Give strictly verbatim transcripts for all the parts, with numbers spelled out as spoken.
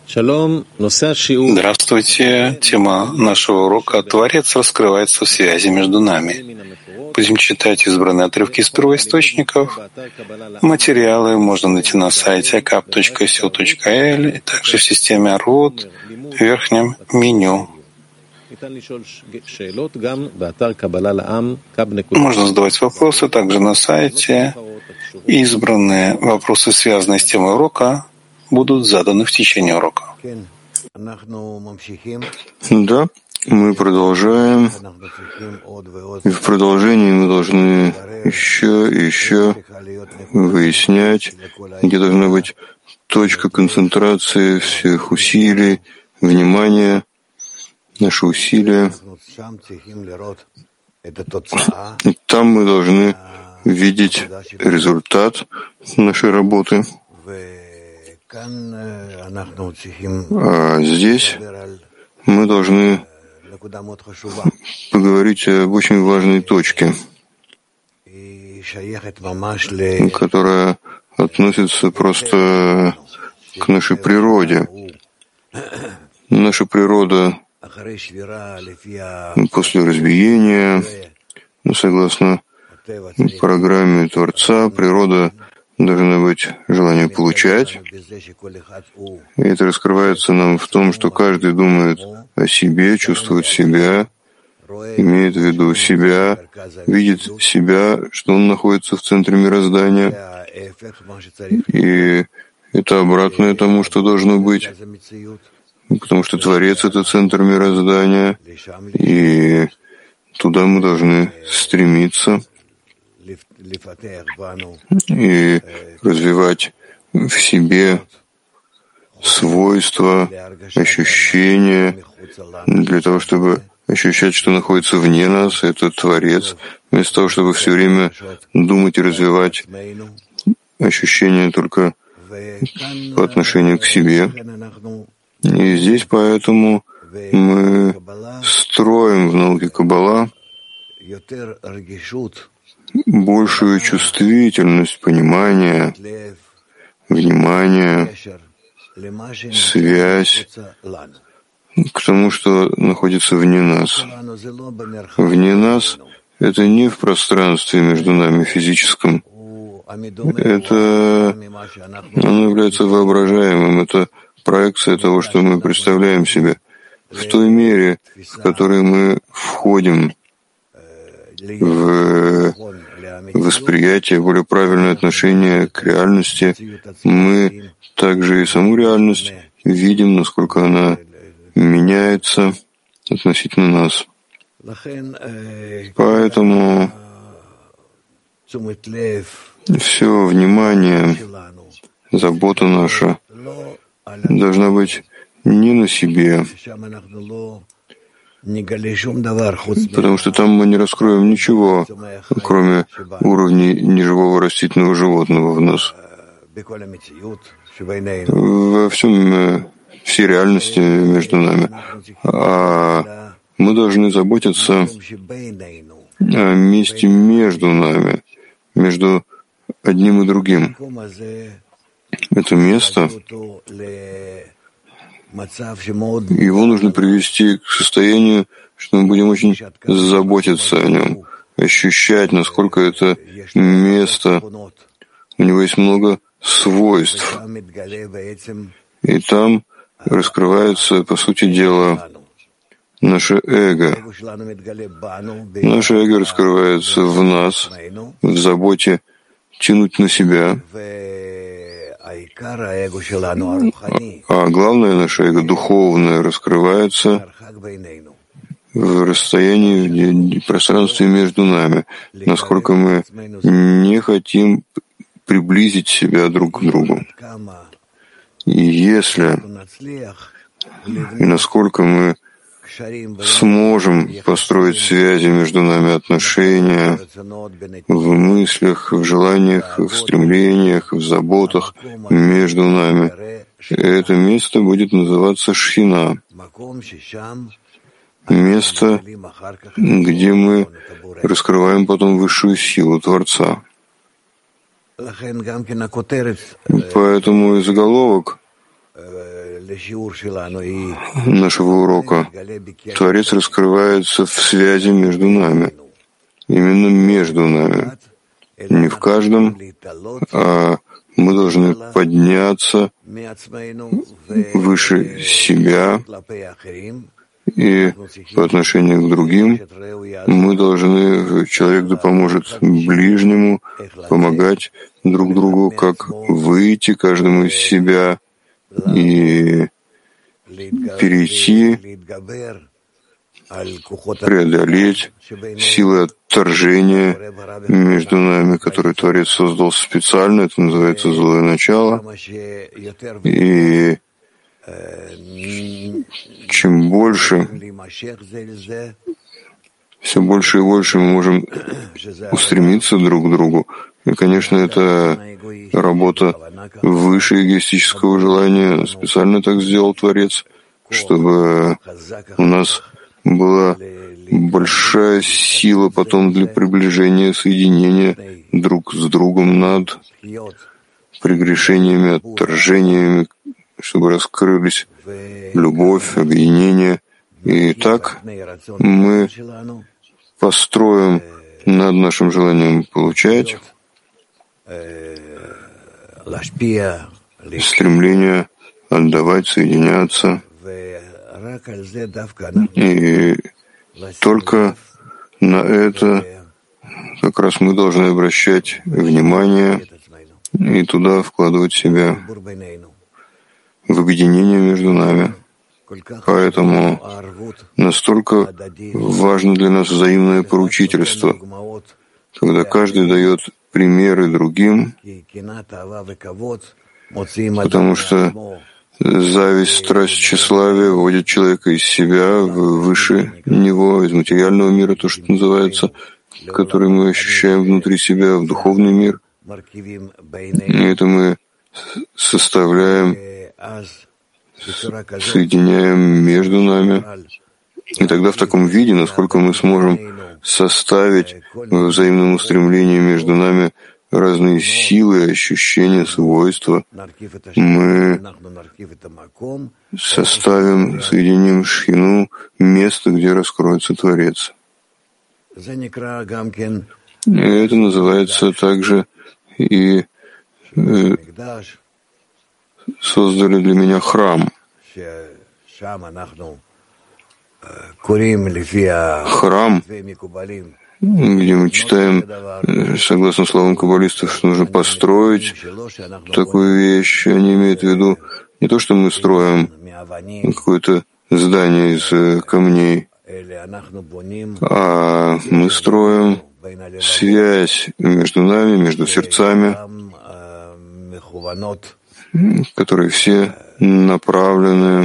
Здравствуйте. Тема нашего урока «Творец раскрывается в связи между нами». Будем читать избранные отрывки из первоисточников. Материалы можно найти на сайте акап точка сил точка эл и также в системе Арвот в верхнем меню. Можно задавать вопросы также на сайте. Избранные вопросы, связанные с темой урока, будут заданы в течение урока. Да, мы продолжаем. И в продолжении мы должны еще и еще выяснять, где должна быть точка концентрации всех усилий, внимания, наши усилия. И там мы должны видеть результат нашей работы. А здесь мы должны поговорить об очень важной точке, которая относится просто к нашей природе. Наша природа после разбиения, согласно программе Творца, природа должна быть желание получать. И это раскрывается нам в том, что каждый думает о себе, чувствует себя, имеет в виду себя, видит себя, что он находится в центре мироздания. И это обратное тому, что должно быть, потому что Творец — это центр мироздания, и туда мы должны стремиться и развивать в себе свойства, ощущения, для того, чтобы ощущать, что находится вне нас, это Творец, вместо того, чтобы все время думать и развивать ощущения только по отношению к себе. И здесь поэтому мы строим в науке Каббала большую чувствительность, понимание, внимание, связь к тому, что находится вне нас. Вне нас — это не в пространстве между нами физическом. Это оно является воображаемым, это проекция того, что мы представляем себе. В той мере, в которой мы входим в восприятие, более правильное отношение к реальности, мы также и саму реальность видим, насколько она меняется относительно нас. Поэтому все внимание, забота наша должна быть не на себе, потому что там мы не раскроем ничего, кроме уровней неживого растительного животного в нас. Во всем, всей реальности между нами. А мы должны заботиться о месте между нами, между одним и другим. Это место, его нужно привести к состоянию, что мы будем очень заботиться о нем, ощущать, насколько это место, у него есть много свойств. И там раскрывается, по сути дела, наше эго. Наше эго раскрывается в нас, в заботе тянуть на себя. А главное, наше эго духовное раскрывается в расстоянии, в пространстве между нами, насколько мы не хотим приблизить себя друг к другу. И если и насколько мы сможем построить связи между нами, отношения в мыслях, в желаниях, в стремлениях, в заботах между нами, это место будет называться Шхина, место, где мы раскрываем потом высшую силу Творца. Поэтому и заголовок нашего урока. Творец раскрывается в связи между нами, именно между нами. Не в каждом, а мы должны подняться выше себя, и по отношению к другим мы должны, человек да поможет ближнему, помогать друг другу, как выйти каждому из себя и перейти, преодолеть силы отторжения между нами, которые Творец создал специально, это называется злое начало. И чем больше, все больше и больше мы можем устремиться друг к другу. И, конечно, это работа выше эгоистического желания. Специально так сделал Творец, чтобы у нас была большая сила потом для приближения, соединения друг с другом над прегрешениями, отторжениями, чтобы раскрылись любовь, объединение. И так мы построим над нашим желанием получать стремление отдавать, соединяться. И только на это как раз мы должны обращать внимание и туда вкладывать себя в объединение между нами. Поэтому настолько важно для нас взаимное поручительство, когда каждый дает примеры другим, потому что зависть, страсть, тщеславие вводит человека из себя выше него, из материального мира, то, что называется, который мы ощущаем внутри себя, в духовный мир. И это мы составляем, соединяем между нами. И тогда в таком виде, насколько мы сможем составить во взаимном устремлении между нами разные силы, ощущения, свойства, мы составим, соединим шхину, место, где раскроется Творец. И это называется также и э, создали для меня храм. Храм, где мы читаем, согласно словам каббалистов, что нужно построить такую вещь. Они имеют в виду не то, что мы строим какое-то здание из камней, а мы строим связь между нами, между сердцами, которые все направлены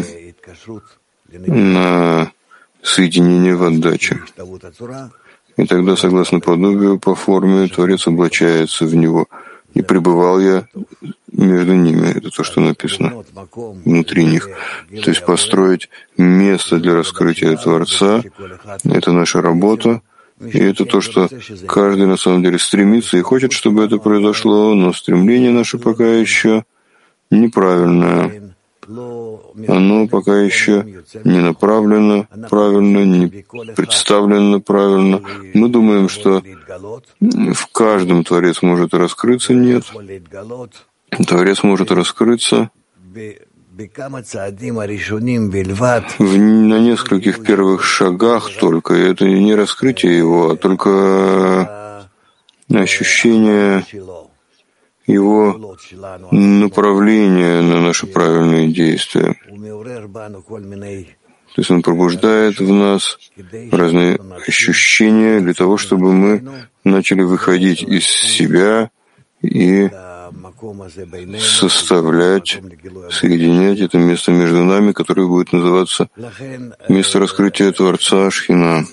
на соединение в отдаче. И тогда, согласно подобию по форме, Творец облачается в него. И пребывал я между ними. Это то, что написано внутри них. То есть построить место для раскрытия Творца — это наша работа. И это то, что каждый на самом деле стремится и хочет, чтобы это произошло, но стремление наше пока еще неправильное. Оно пока еще не направлено правильно, не представлено правильно. Мы думаем, что в каждом Творец может раскрыться. Нет. Творец может раскрыться в, на нескольких первых шагах только. И это не раскрытие его, а только ощущение его направление на наши правильные действия. То есть он пробуждает в нас разные ощущения для того, чтобы мы начали выходить из себя и составлять, соединять это место между нами, которое будет называться место раскрытия Творца Шхина.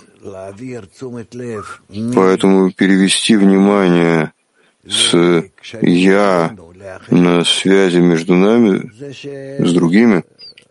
Поэтому перевести внимание с «я» на связи между нами с другими,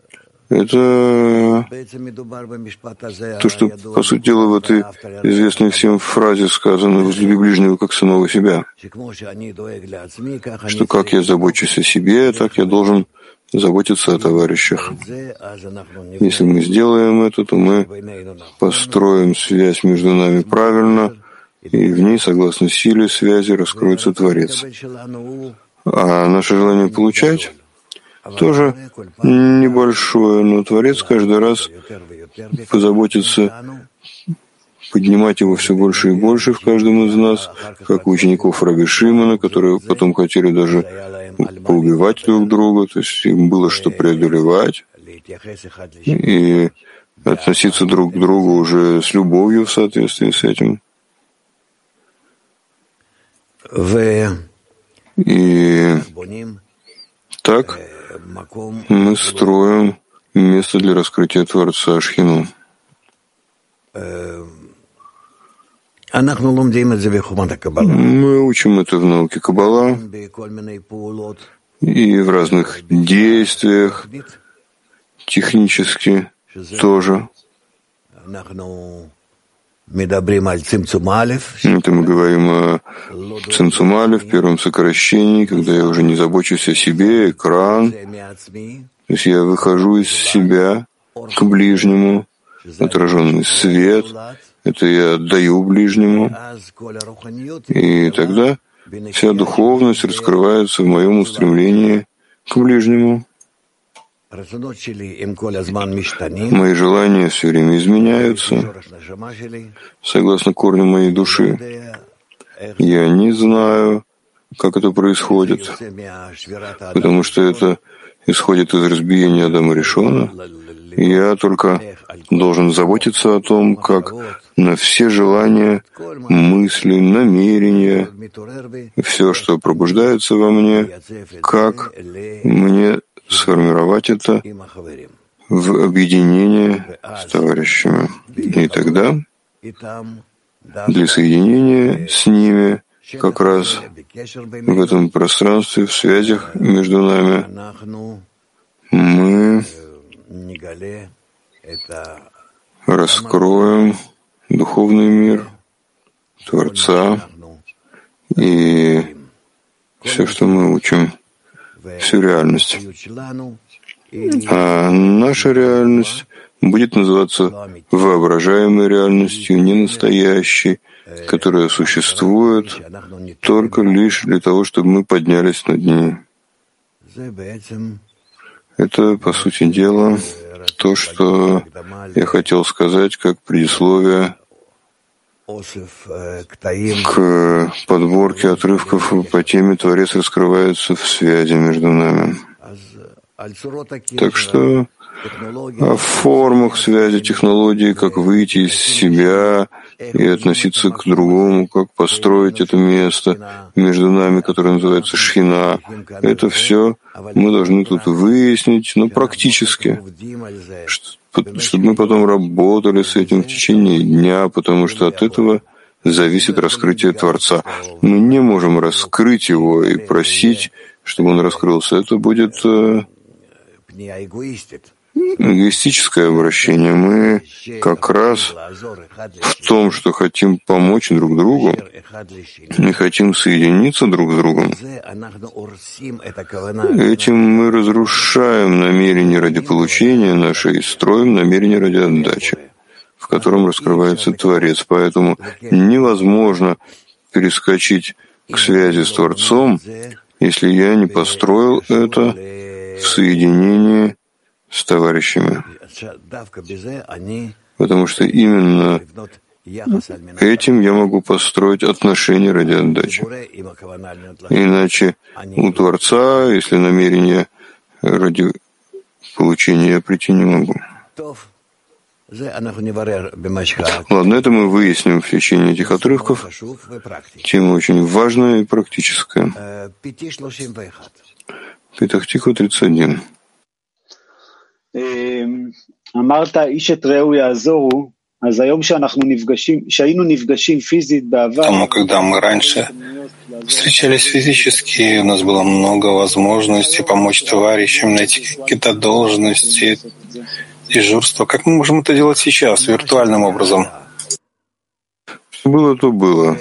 это то, что, по сути дела, в этой известной всем фразе сказано «возлюби ближнего как самого себя», что как я забочусь о себе, так я должен заботиться о товарищах. Если мы сделаем это, то мы построим связь между нами правильно, и в ней, согласно силе связи, раскроется Творец. А наше желание получать тоже небольшое, но Творец каждый раз позаботится поднимать его все больше и больше в каждом из нас, как у учеников Раби Шимона, которые потом хотели даже поубивать друг друга, то есть им было что преодолевать, и относиться друг к другу уже с любовью в соответствии с этим. И так мы строим место для раскрытия Творца Шхину. Мы учим это в науке Каббала и в разных действиях, технически тоже. Это мы говорим о Цимцум Алеф, первом сокращении, когда я уже не забочусь о себе, экран. То есть я выхожу из себя к ближнему, отраженный свет. Это я отдаю ближнему. И тогда вся духовность раскрывается в моем устремлении к ближнему. Мои желания все время изменяются согласно корню моей души. Я не знаю, как это происходит, потому что это исходит из разбиения Адама Ришона. Я только должен заботиться о том, как на все желания, мысли, намерения, все, что пробуждается во мне, как мне сформировать это в объединение с товарищами. И тогда для соединения с ними как раз в этом пространстве, в связях между нами, мы раскроем духовный мир Творца и все, что мы учим, всю реальность. А наша реальность будет называться воображаемой реальностью, не настоящей, которая существует только лишь для того, чтобы мы поднялись над ней. Это, по сути дела, то, что я хотел сказать как предисловие к подборке отрывков по теме «Творец раскрывается в связи между нами». Так что о формах связи, технологии, как выйти из себя и относиться к другому, как построить это место между нами, которое называется Шхина, это все мы должны тут выяснить, но практически, чтобы мы потом работали с этим в течение дня, потому что от этого зависит раскрытие Творца. Мы не можем раскрыть его и просить, чтобы он раскрылся. Это будет эгоистическое обращение. Мы как раз в том, что хотим помочь друг другу, мы хотим соединиться друг с другом. Этим мы разрушаем намерение ради получения наше и строим намерение ради отдачи, в котором раскрывается Творец. Поэтому невозможно перескочить к связи с Творцом, если я не построил это в соединении с товарищами. Потому что именно этим я могу построить отношения ради отдачи. Иначе у Творца, если намерение ради получения, я прийти не могу. Ладно, это мы выясним в течение этих отрывков. Тема очень важная и практическая. Петах Тиква тридцать один. אמרת איש את רעהו יעזורו, אז היום שאנחנו נפגשים, שהיינו נפגשים פיזית בעבר, Потому когда мы раньше встречались физически, у нас было много возможностей помочь товарищам найти какие-то должности, дежурства. Как мы можем это делать сейчас, виртуальным образом? Что было, то было.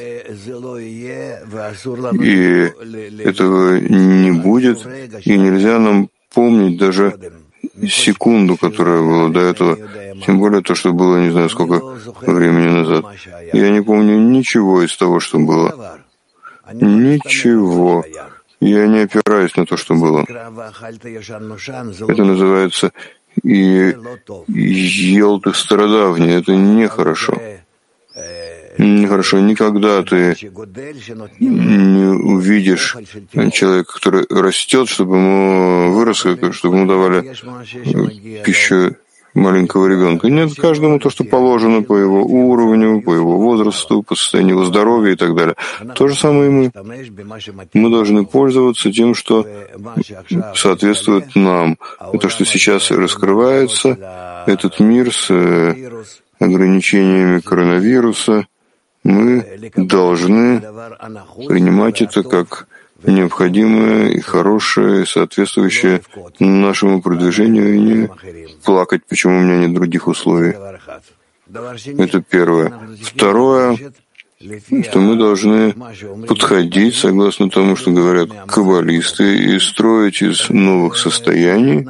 И этого не будет, и нельзя нам помнить даже секунду, которая была до этого, тем более то, что было не знаю сколько времени назад. Я не помню ничего из того, что было. Ничего. Я не опираюсь на то, что было. Это называется и ел ты стародавний. Это нехорошо. Нехорошо. Никогда ты не увидишь человека, который растет, чтобы ему вырос, чтобы ему давали пищу маленького ребенка. Нет, каждому то, что положено по его уровню, по его возрасту, по состоянию его здоровья и так далее. То же самое и мы. Мы должны пользоваться тем, что соответствует нам. Это, что сейчас раскрывается, этот мир с ограничениями коронавируса, мы должны принимать это как необходимое и хорошее, соответствующее нашему продвижению, и не плакать, почему у меня нет других условий. Это первое. Второе, что мы должны подходить, согласно тому, что говорят каббалисты, и строить из новых состояний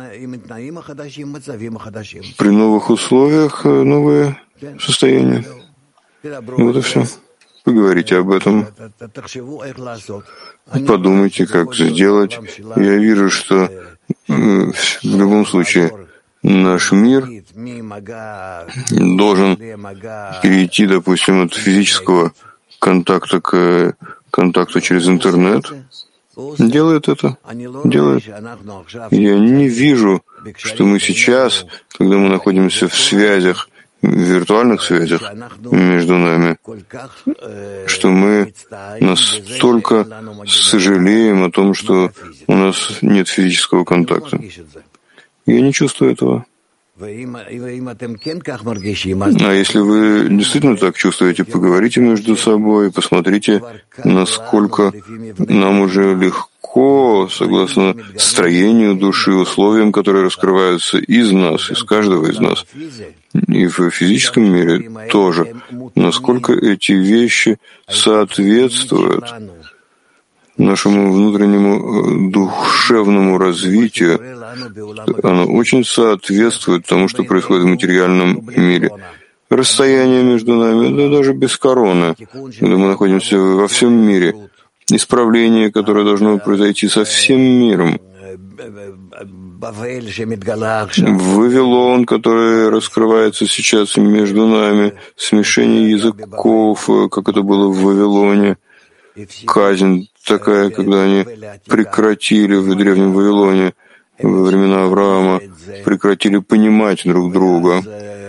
при новых условиях новые состояния. Вот и все. Поговорите об этом. Подумайте, как сделать. Я вижу, что в любом случае наш мир должен перейти, допустим, от физического контакта к контакту через интернет. Делает это. Делает. Я не вижу, что мы сейчас, когда мы находимся в связях, в виртуальных связях между нами, что мы настолько сожалеем о том, что у нас нет физического контакта. Я не чувствую этого. А если вы действительно так чувствуете, поговорите между собой, посмотрите, насколько нам уже легко, согласно строению души, условиям, которые раскрываются из нас, из каждого из нас, и в физическом мире тоже, насколько эти вещи соответствуют нашему внутреннему душевному развитию. Оно очень соответствует тому, что происходит в материальном мире. Расстояние между нами, да даже без короны, когда мы находимся во всем мире. Исправление, которое должно произойти со всем миром. Вавилон, который раскрывается сейчас между нами, смешение языков, как это было в Вавилоне, казнь такая, когда они прекратили в Древнем Вавилоне во времена Авраама, прекратили понимать друг друга.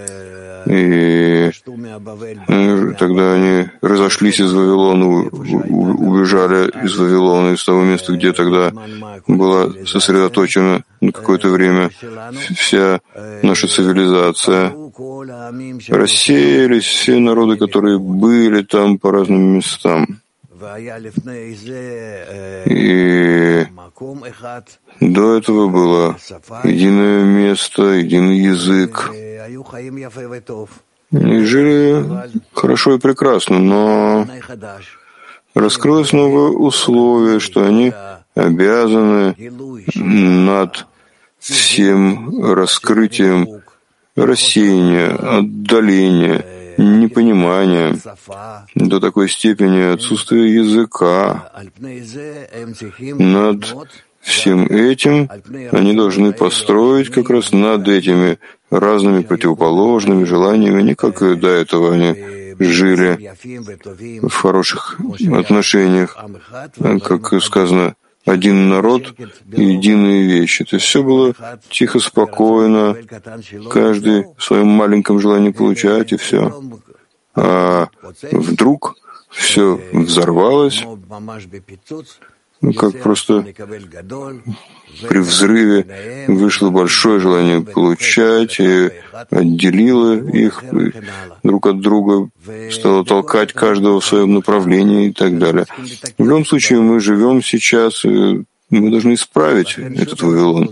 И тогда они разошлись из Вавилона, убежали из Вавилона, из того места, где тогда была сосредоточена на какое-то время вся наша цивилизация. Рассеялись все народы, которые были там по разным местам. И до этого было единое место, единый язык. И жили хорошо и прекрасно, но раскрылось новое условие, что они обязаны над всем раскрытием рассеяния, отдаления, непонимания, до такой степени отсутствия языка. Над всем этим они должны построить как раз над этими разными противоположными желаниями, не как до этого они жили в хороших отношениях, как сказано, один народ и единые вещи. То есть все было тихо, спокойно, каждый в своем маленьком желании получать, и все. А вдруг все взорвалось, как просто при взрыве вышло большое желание получать, и отделило их друг от друга, стало толкать каждого в своем направлении и так далее. В любом случае, мы живем сейчас, мы должны исправить этот Вавилон.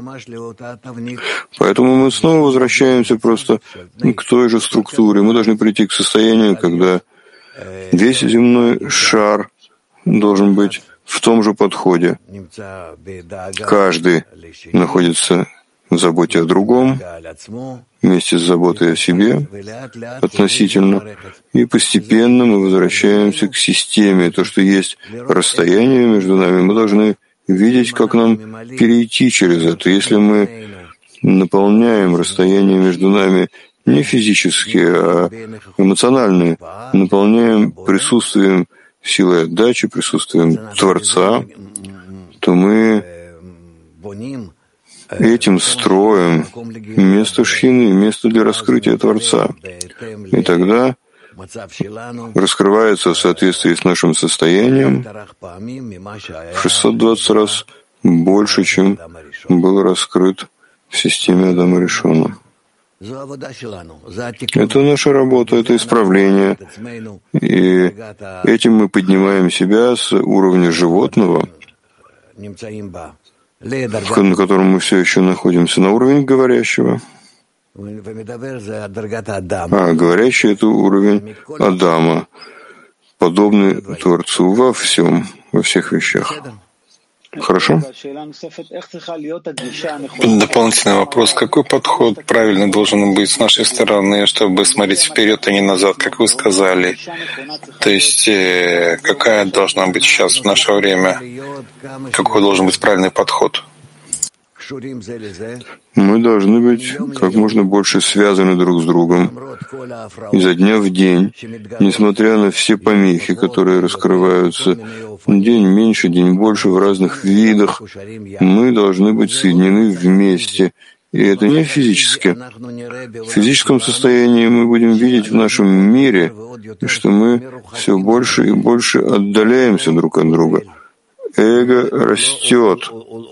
Поэтому мы снова возвращаемся просто к той же структуре. Мы должны прийти к состоянию, когда весь земной шар должен быть в в том же подходе. Каждый находится в заботе о другом, вместе с заботой о себе относительно, и постепенно мы возвращаемся к системе. То, что есть расстояние между нами, мы должны видеть, как нам перейти через это. Если мы наполняем расстояние между нами не физически, а эмоционально, наполняем присутствием силой отдачи, присутствием Творца, то мы этим строим место Шхины, место для раскрытия Творца. И тогда раскрывается в соответствии с нашим состоянием в шестьсот двадцать раз больше, чем был раскрыт в системе Адама Ришона. Это наша работа, это исправление. И этим мы поднимаем себя с уровня животного, на котором мы все еще находимся, на уровень говорящего. А говорящий — это уровень Адама, подобный Творцу во всем, во всех вещах. Хорошо? Дополнительный вопрос. Какой подход правильно должен быть с нашей стороны, чтобы смотреть вперед, а не назад, как вы сказали? То есть, какая должна быть сейчас в наше время? Какой должен быть правильный подход? Мы должны быть как можно больше связаны друг с другом. Изо дня в день, несмотря на все помехи, которые раскрываются, день меньше, день больше в разных видах, мы должны быть соединены вместе. И это не физически. В физическом состоянии мы будем видеть в нашем мире, что мы все больше и больше отдаляемся друг от друга. Эго растет.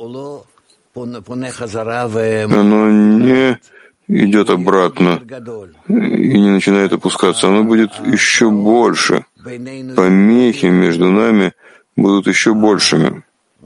Оно не идет обратно и не начинает опускаться. Оно будет еще больше. Помехи между нами будут еще большими.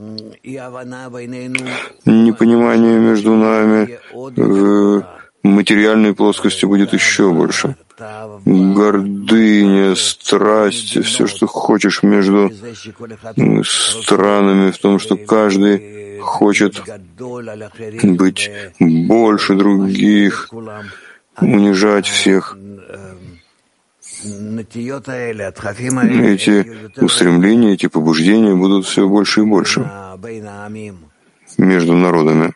Непонимание между нами в материальной плоскости будет еще больше. Гордыня, страсть, все, что хочешь между странами, в том, что каждый хочет быть больше других, унижать всех. Эти устремления, эти побуждения будут все больше и больше между народами.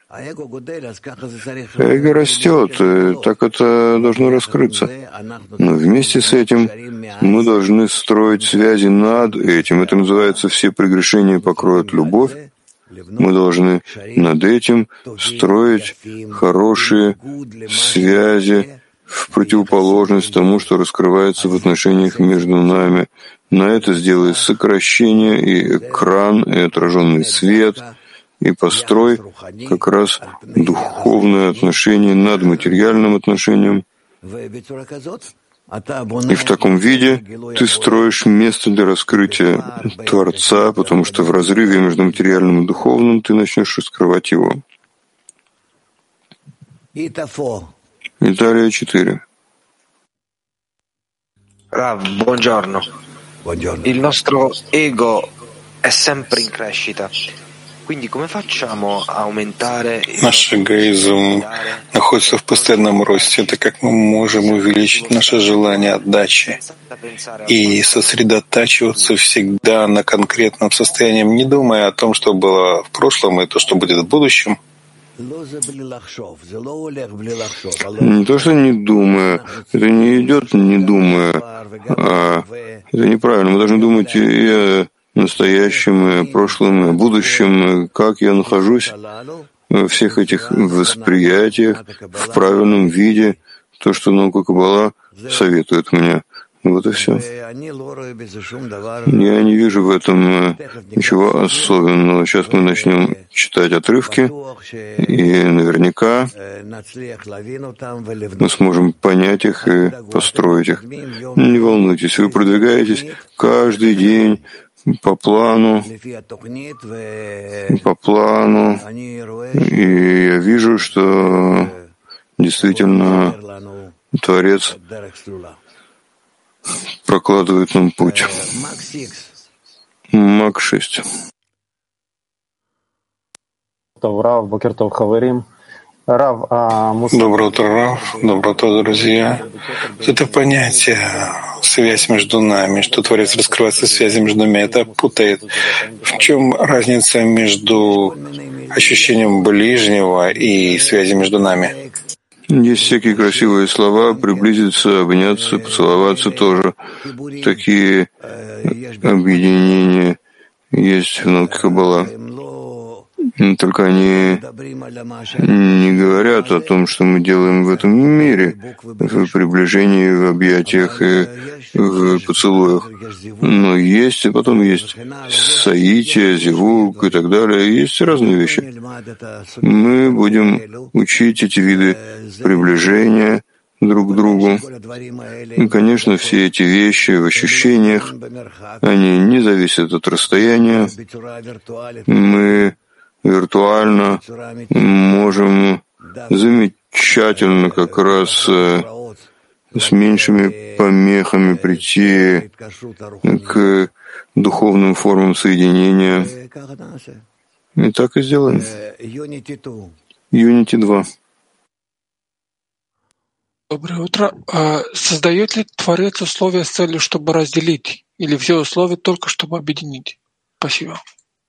Эго растет, так это должно раскрыться. Но вместе с этим мы должны строить связи над этим. Это называется «все прегрешения покроют любовь». Мы должны над этим строить хорошие связи в противоположность тому, что раскрывается в отношениях между нами. На это сделай сокращение и экран, и отраженный свет, и построй как раз духовное отношение над материальным отношением. И в таком виде ты строишь место для раскрытия Творца, потому что в разрыве между материальным и духовным ты начнешь раскрывать его. Италия четыре. Rav, buongiorno. Il nostro ego è sempre in crescita. Наш эгоизм находится в постоянном росте. Это как мы можем увеличить наше желание отдачи и сосредотачиваться всегда на конкретном состоянии, не думая о том, что было в прошлом и то, что будет в будущем. Не то, что не думая, это не идет не думая, а это неправильно. Мы должны думать и о настоящем, и о прошлом, и о будущем, как я нахожусь во всех этих восприятиях в правильном виде, то, что наука Каббала советует мне. Вот и все. Я не вижу в этом ничего особенного. Сейчас мы начнем читать отрывки, и наверняка мы сможем понять их и построить их. Не волнуйтесь, вы продвигаетесь каждый день по плану, по плану, и я вижу, что действительно Творец прокладывает нам путь. Мак шесть. Доброе утро, Рав. Доброе утро, друзья. Это понятие, связь между нами, что Творец раскрывается в связи между нами, это путает. В чем разница между ощущением ближнего и связи между нами? Есть всякие красивые слова, приблизиться, обняться, поцеловаться тоже. Такие объединения есть в науке Каббала. Только они не говорят о том, что мы делаем в этом мире, в приближении, в объятиях и в поцелуях. Но есть, и потом есть саития, зивук и так далее. Есть разные вещи. Мы будем учить эти виды приближения друг к другу. И, конечно, все эти вещи в ощущениях, они не зависят от расстояния. Мы виртуально можем замечательно как раз с меньшими помехами прийти к духовным формам соединения. И так и сделаем. Юнити два. Доброе утро. Создает ли Творец условия с целью, чтобы разделить, или все условия только чтобы объединить? Спасибо.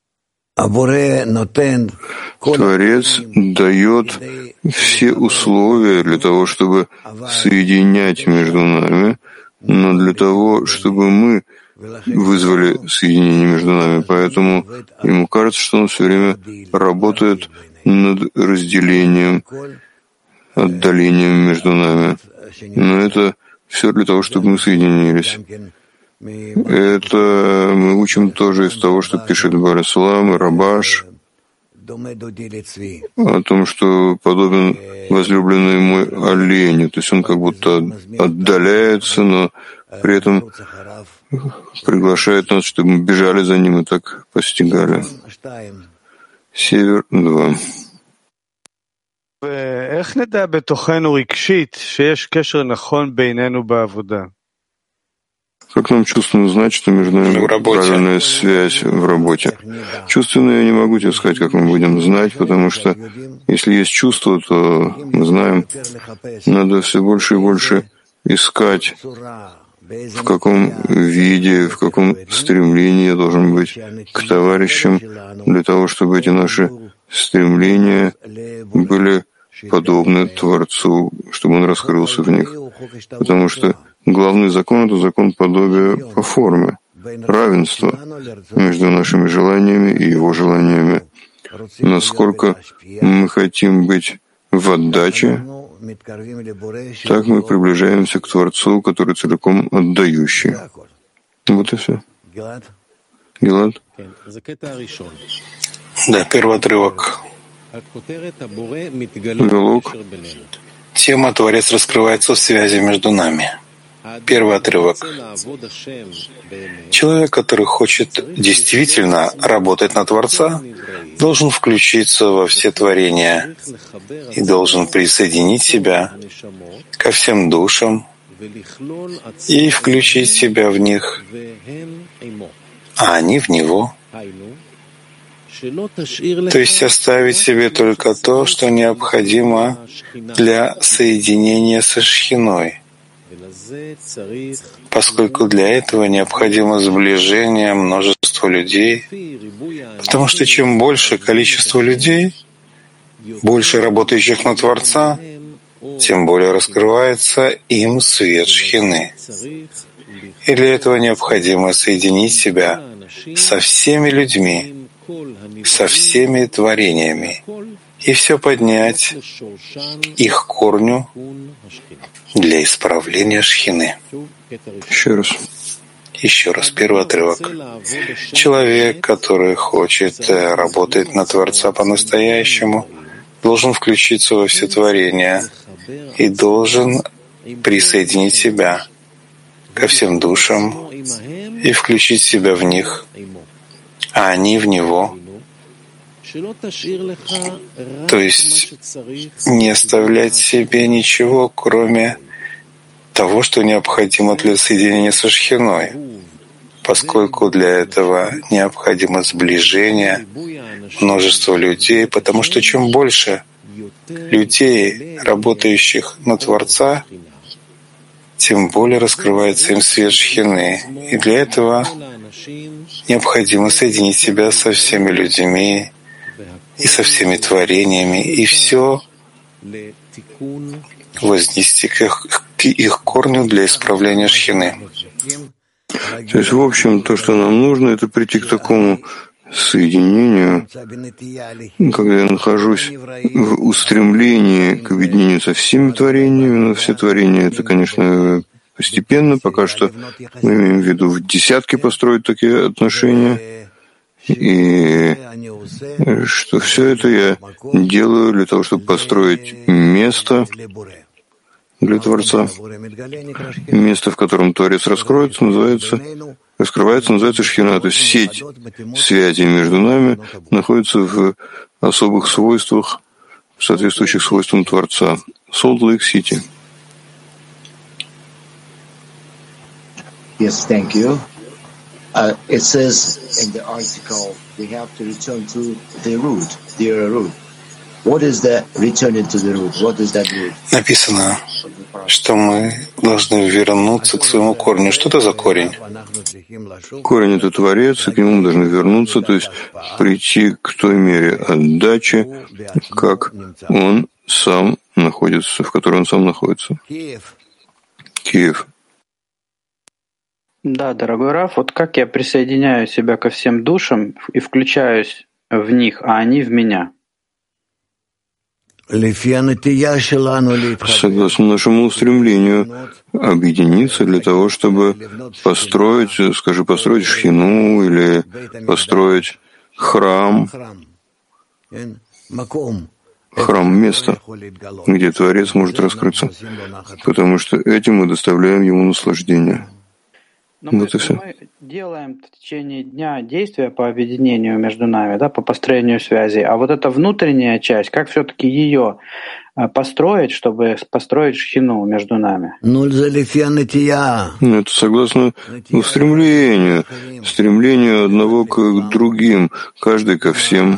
Творец дает все условия для того, чтобы соединять между нами, но для того, чтобы мы вызвали соединение между нами. Поэтому ему кажется, что он все время работает над разделением, отдалением между нами. Но это все для того, чтобы мы соединились. Это мы учим тоже из того, что пишет Бааль Сулам и Рабаш, о том, что подобен возлюбленный мой оленю. То есть он как будто отдаляется, но при этом приглашает нас, чтобы мы бежали за ним и так постигали. Север два. איך נדע בתוכנו רגשית שיש קשר נכון בינינו בעבודה? Как нам чувственно знать, что между нами правильная связь в работе? Чувственно я не могу тебе сказать, как мы будем знать, потому что если есть чувство, то мы знаем, надо все больше и больше искать, в каком виде, в каком стремлении я должен быть к товарищам, для того, чтобы эти наши стремления были подобны Творцу, чтобы он раскрылся в них. Потому что главный закон — это закон подобия по форме, равенство между нашими желаниями и его желаниями. Насколько мы хотим быть в отдаче, так мы приближаемся к Творцу, который целиком отдающий. Вот и все. Гилад? Да, первый отрывок. Велок. Тема «Творец раскрывается в связи между нами». Первый отрывок. Человек, который хочет действительно работать на Творца, должен включиться во все творения и должен присоединить себя ко всем душам и включить себя в них, а они в него. То есть оставить себе только то, что необходимо для соединения со Шхиной, поскольку для этого необходимо сближение множества людей, потому что чем больше количество людей, больше работающих на Творца, тем более раскрывается им свет Шхины. И для этого необходимо соединить себя со всеми людьми, со всеми творениями, и все поднять их корню для исправления Шхины. Еще раз. Еще раз, первый отрывок. Человек, который хочет работать на Творца по-настоящему, должен включиться во все творения и должен присоединить себя ко всем душам и включить себя в них, а они в него. То есть не оставлять себе ничего, кроме того, что необходимо для соединения со Шхиной, поскольку для этого необходимо сближение множества людей, потому что чем больше людей, работающих на Творца, тем более раскрывается им свет Шхины. И для этого необходимо соединить себя со всеми людьми и со всеми творениями, и все вознести к их, к их корню для исправления Шхины. То есть, в общем, то, что нам нужно, это прийти к такому соединению, когда я нахожусь в устремлении к объединению со всеми творениями, но все творения — это, конечно, постепенно, пока что мы имеем в виду в десятки построить такие отношения, и что все это я делаю для того, чтобы построить место для Творца. Место, в котором Творец раскроется, называется, раскрывается, называется Шхина. То есть сеть связи между нами находится в особых свойствах, соответствующих свойствам Творца. Солт-Лейк-Сити. Yes, thank you. Uh, it says in the article we have to return to the root, their root. What is the returning to the root? What is that root? Написано, что мы должны вернуться к своему корню. Что это за корень? Корень — это Творец, и к нему мы должны вернуться, то есть прийти к той мере отдачи, как он сам находится, в которой он сам находится. Киев. Да, дорогой Раф, вот как я присоединяю себя ко всем душам и включаюсь в них, а они в меня? Согласно нашему устремлению объединиться для того, чтобы построить, скажи, построить шхину или построить храм, храм — место, где Творец может раскрыться, потому что этим мы доставляем ему наслаждение. Но мы, мы делаем в течение дня действия по объединению между нами, да, по построению связи. А вот эта внутренняя часть, как все-таки ее построить, чтобы построить шхину между нами? Это согласно устремлению, стремлению одного к другим, каждый ко всем.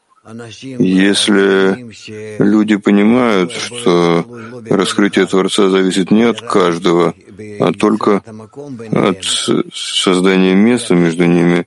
Если люди понимают, что раскрытие Творца зависит не от каждого, а только от создания места между ними,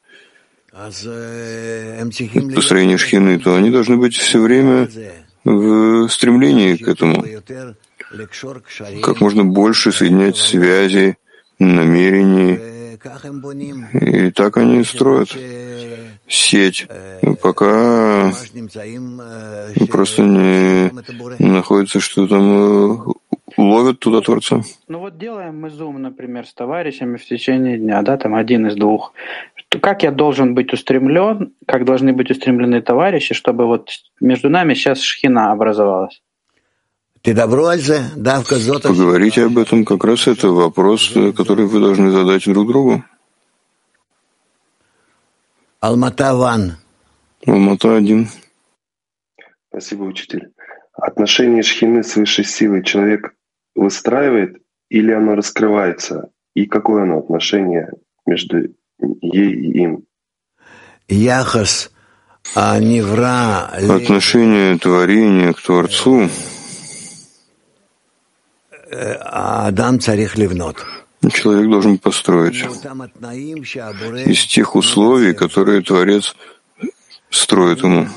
построения шхины, то они должны быть все время в стремлении к этому. Как можно больше соединять связи, намерений. И так они строят сеть, пока просто не находится, что там ловят туда Творца. Ну вот делаем мы зум, например, с товарищами в течение дня, да, там один из двух. Как я должен быть устремлен, как должны быть устремлены товарищи, чтобы вот между нами сейчас шхина образовалась? Поговорите об этом, как раз это вопрос, который вы должны задать друг другу. Алмата один. Спасибо, учитель. Отношение шхины с высшей силой человек выстраивает или оно раскрывается? И какое оно отношение между ей и им? Отношение творения к Творцу человек должен построить из тех условий, которые Творец строит ему.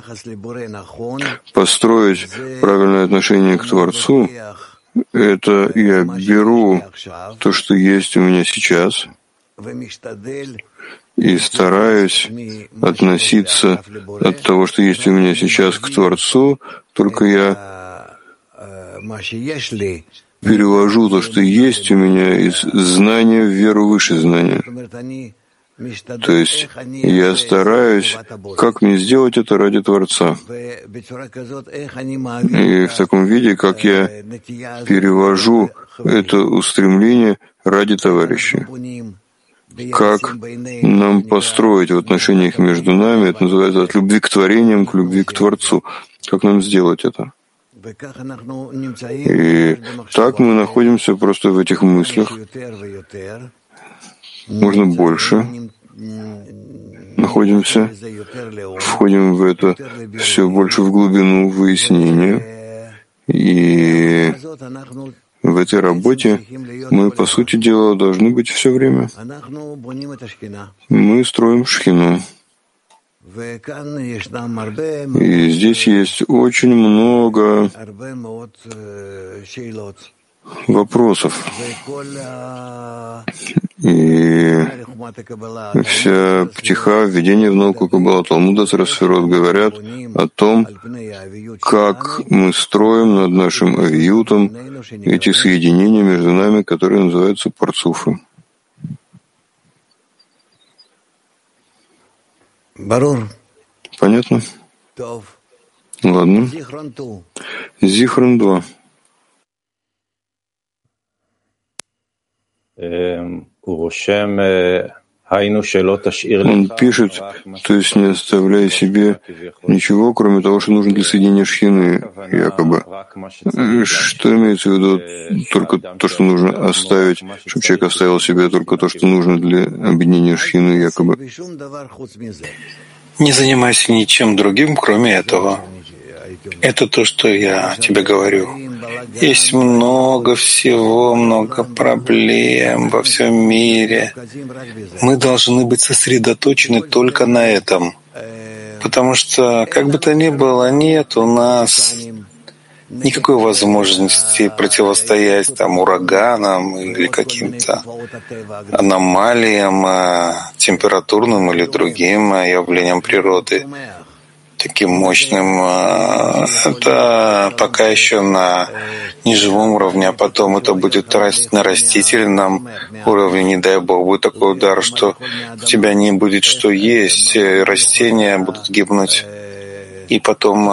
Построить правильное отношение к Творцу — это я беру то, что есть у меня сейчас, и стараюсь относиться от того, что есть у меня сейчас, к Творцу, только я перевожу то, что есть у меня, из знания в веру выше знания. То есть я стараюсь, как мне сделать это ради Творца. И в таком виде, как я перевожу это устремление ради товарища. Как нам построить в отношениях между нами, это называется от любви к творениям к любви к Творцу. Как нам сделать это? И так мы находимся просто в этих мыслях, можно больше находимся, входим в это все больше в глубину выяснения, и в этой работе мы, по сути дела, должны быть все время. Мы строим шхину. И здесь есть очень много вопросов. И вся птиха, введение в науку Каббала, Талмуда Сферот говорят о том, как мы строим над нашим авиютом эти соединения между нами, которые называются парцуфы. Понятно? Ладно. Зихрон два. Он пишет, то есть не оставляя себе ничего, кроме того, что нужно для соединения шхины, якобы. Что имеется в виду? Только то, что нужно оставить, чтобы человек оставил себе только то, что нужно для объединения шхины, якобы. Не занимайся ничем другим, кроме этого. Это то, что я тебе говорю. Есть много всего, много проблем во всем мире. Мы должны быть сосредоточены только на этом. Потому что, как бы то ни было, нет у нас никакой возможности противостоять там ураганам или каким-то аномалиям, температурным или другим явлениям природы, таким мощным. Это пока еще на неживом уровне, а потом это будет на растительном уровне. Не дай Бог, будет такой удар, что у тебя не будет что есть, растения будут гибнуть, и потом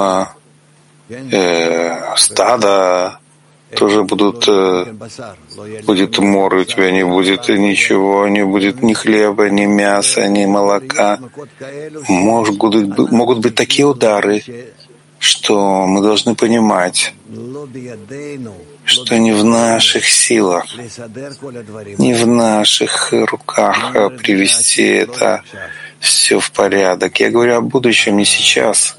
э, стадо тоже будут, э, будет мор, у тебя не будет ничего, не будет ни хлеба, ни мяса, ни молока. Может, будут, могут быть такие удары, что мы должны понимать, что не в наших силах, не в наших руках привести это все в порядок. Я говорю о будущем, не сейчас.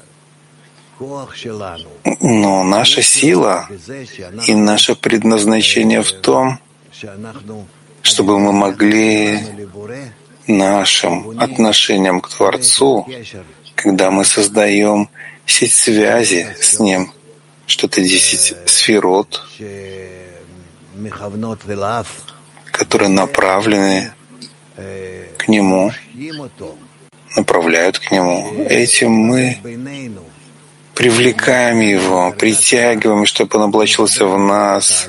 Но наша сила и наше предназначение в том, чтобы мы могли нашим отношением к Творцу, когда мы создаем сеть связи с Ним, что это десять сферот, которые направлены к Нему, направляют к Нему. Этим мы привлекаем Его, притягиваем, чтобы Он облачился в нас,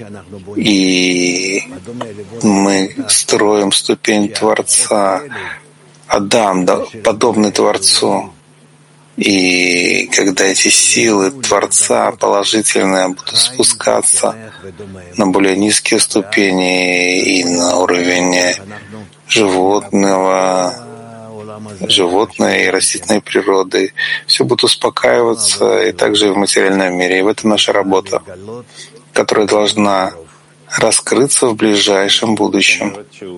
и мы строим ступень Творца. Адам, да, подобный Творцу. И когда эти силы Творца положительные будут спускаться на более низкие ступени и на уровень животного, животной и растительной природы, все будет успокаиваться, и также и в материальном мире. И в этом наша работа, которая должна раскрыться в ближайшем будущем.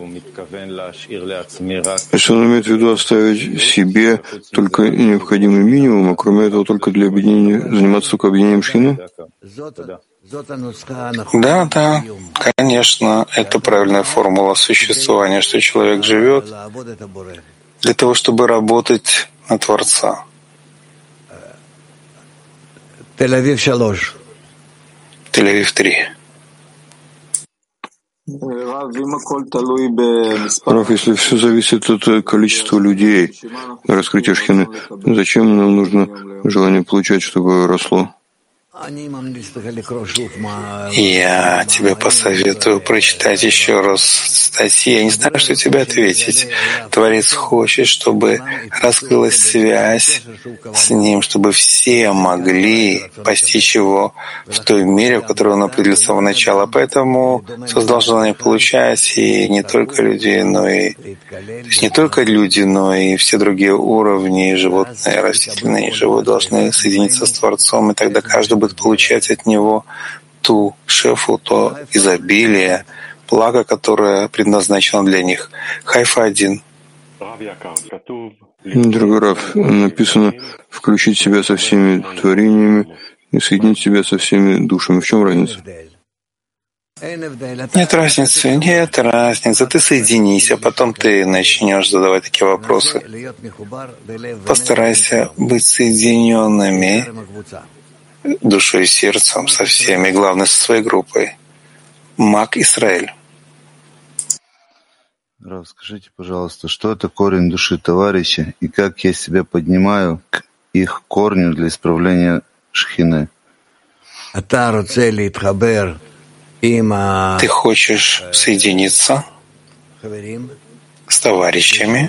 Если он имеет в виду оставить себе только необходимый минимум, а кроме этого только для объединения, заниматься только объединением шхины? Да, да, конечно, это правильная формула существования, что человек живет для того, чтобы работать на Творца. Тель-Авив три. Раф, если все зависит от количества людей, раскрытия шхины, зачем нам нужно желание получать, чтобы росло? Я тебе посоветую прочитать еще раз статьи. Я не знаю, что тебе ответить. Творец хочет, чтобы раскрылась связь с Ним, чтобы все могли постичь Его в той мере, в которой Он определил с самого начала. Поэтому создал желание получать, и не только люди, но и то есть не только люди, но и все другие уровни, животные, растительные, живые, должны соединиться с Творцом, и тогда каждый будет получать от Него ту шефу, то изобилие, благо, которое предназначено для них. Хайфа один. Дорогой Рав, написано «включить себя со всеми творениями и соединить себя со всеми душами». В чем разница? Нет разницы, нет разницы. Ты соединись, а потом ты начнешь задавать такие вопросы. Постарайся быть соединенными душой и сердцем со всеми, главное, со своей группой. Мак Исраэль. Рав, скажите, пожалуйста, что это корень души товарища и как я себя поднимаю к их корню для исправления шхины? Ты хочешь соединиться с товарищами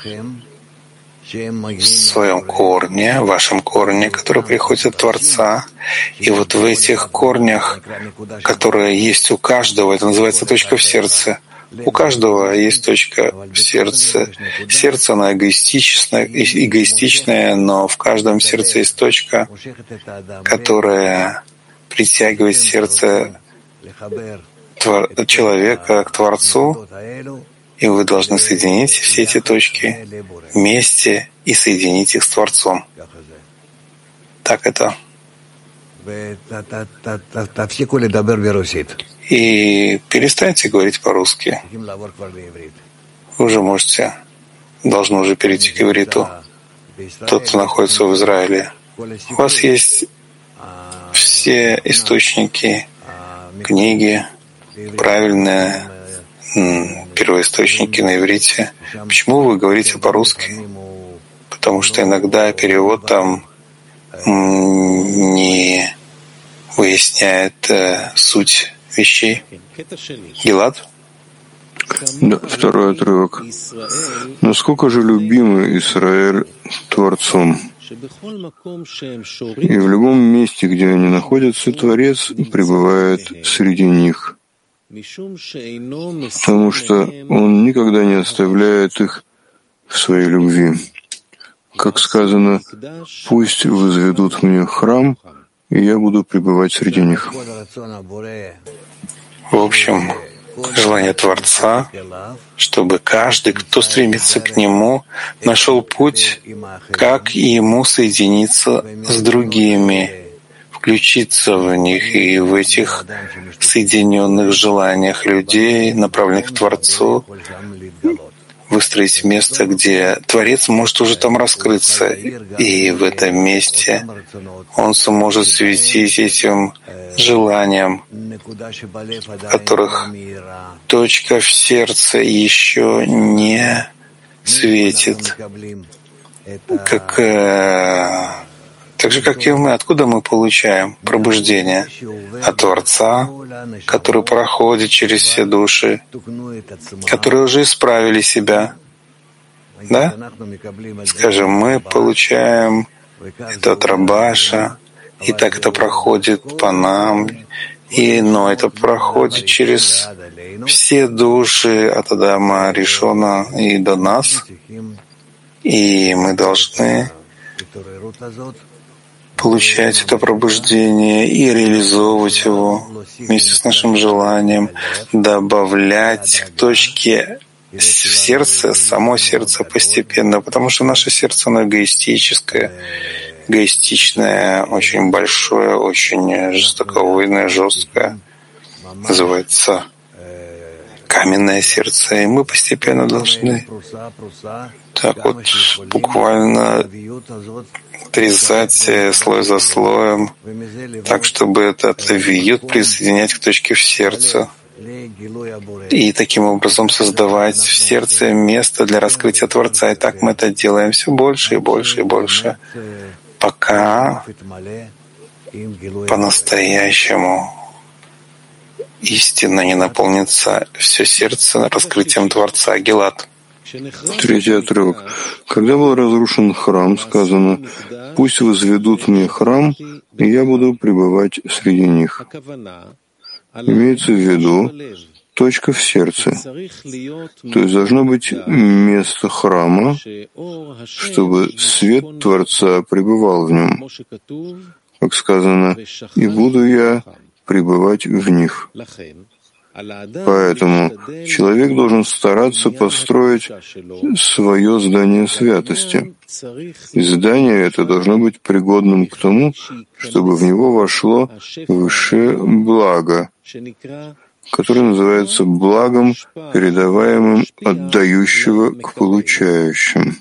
в своем корне, в вашем корне, который приходит от Творца. И вот в этих корнях, которые есть у каждого, это называется точка в сердце. У каждого есть точка в сердце. Сердце, оно эгоистичное, эгоистичное, но в каждом сердце есть точка, которая притягивает сердце человека к Творцу, и вы должны соединить все эти точки вместе и соединить их с Творцом. Так это. И перестаньте говорить по-русски. Вы уже можете, должны уже перейти к ивриту. Тот, кто находится в Израиле. У вас есть все источники, книги, правильные первоисточники на иврите. Почему вы говорите по-русски? Потому что иногда перевод там не выясняет э, суть вещей. Гилад? Да, второй отрывок. Насколько же любимый Израиль Творцом? И в любом месте, где они находятся, Творец пребывает среди них, потому что Он никогда не оставляет их в своей любви. Как сказано, «Пусть возведут мне храм, и я буду пребывать среди них». В общем, желание Творца, чтобы каждый, кто стремится к Нему, нашел путь, как ему соединиться с другими, включиться в них и в этих соединенных желаниях людей, направленных к Творцу, выстроить место, где Творец может уже там раскрыться, и в этом месте Он сможет светить этим желаниям, в которых точка в сердце еще не светит, как, э, так же, как и мы. Откуда мы получаем пробуждение? От Творца, который проходит через все души, которые уже исправили себя. Да? Скажем, мы получаем это от Рабаша, и так это проходит по нам, и, но это проходит через все души от Адама Ришона и до нас, и мы должны получать это пробуждение и реализовывать его вместе с нашим желанием, добавлять к точке в сердце, само сердце постепенно, потому что наше сердце, оно эгоистическое, эгоистичное, очень большое, очень жестоковойное, жесткое, называется каменное сердце, и мы постепенно должны так вот буквально отрезать слой за слоем, так, чтобы этот виют присоединять к точке в сердце и таким образом создавать в сердце место для раскрытия Творца. И так мы это делаем все больше и больше и больше, пока по-настоящему истинно не наполнится все сердце раскрытием Творца. Гилад. Третий отрывок. Когда был разрушен храм, сказано, «Пусть возведут мне храм, и я буду пребывать среди них». Имеется в виду точка в сердце. То есть должно быть место храма, чтобы свет Творца пребывал в нем. Как сказано, «И буду я пребывать в них». Поэтому человек должен стараться построить свое здание святости. И здание это должно быть пригодным к тому, чтобы в него вошло высшее благо, которое называется благом, передаваемым от дающего к получающим.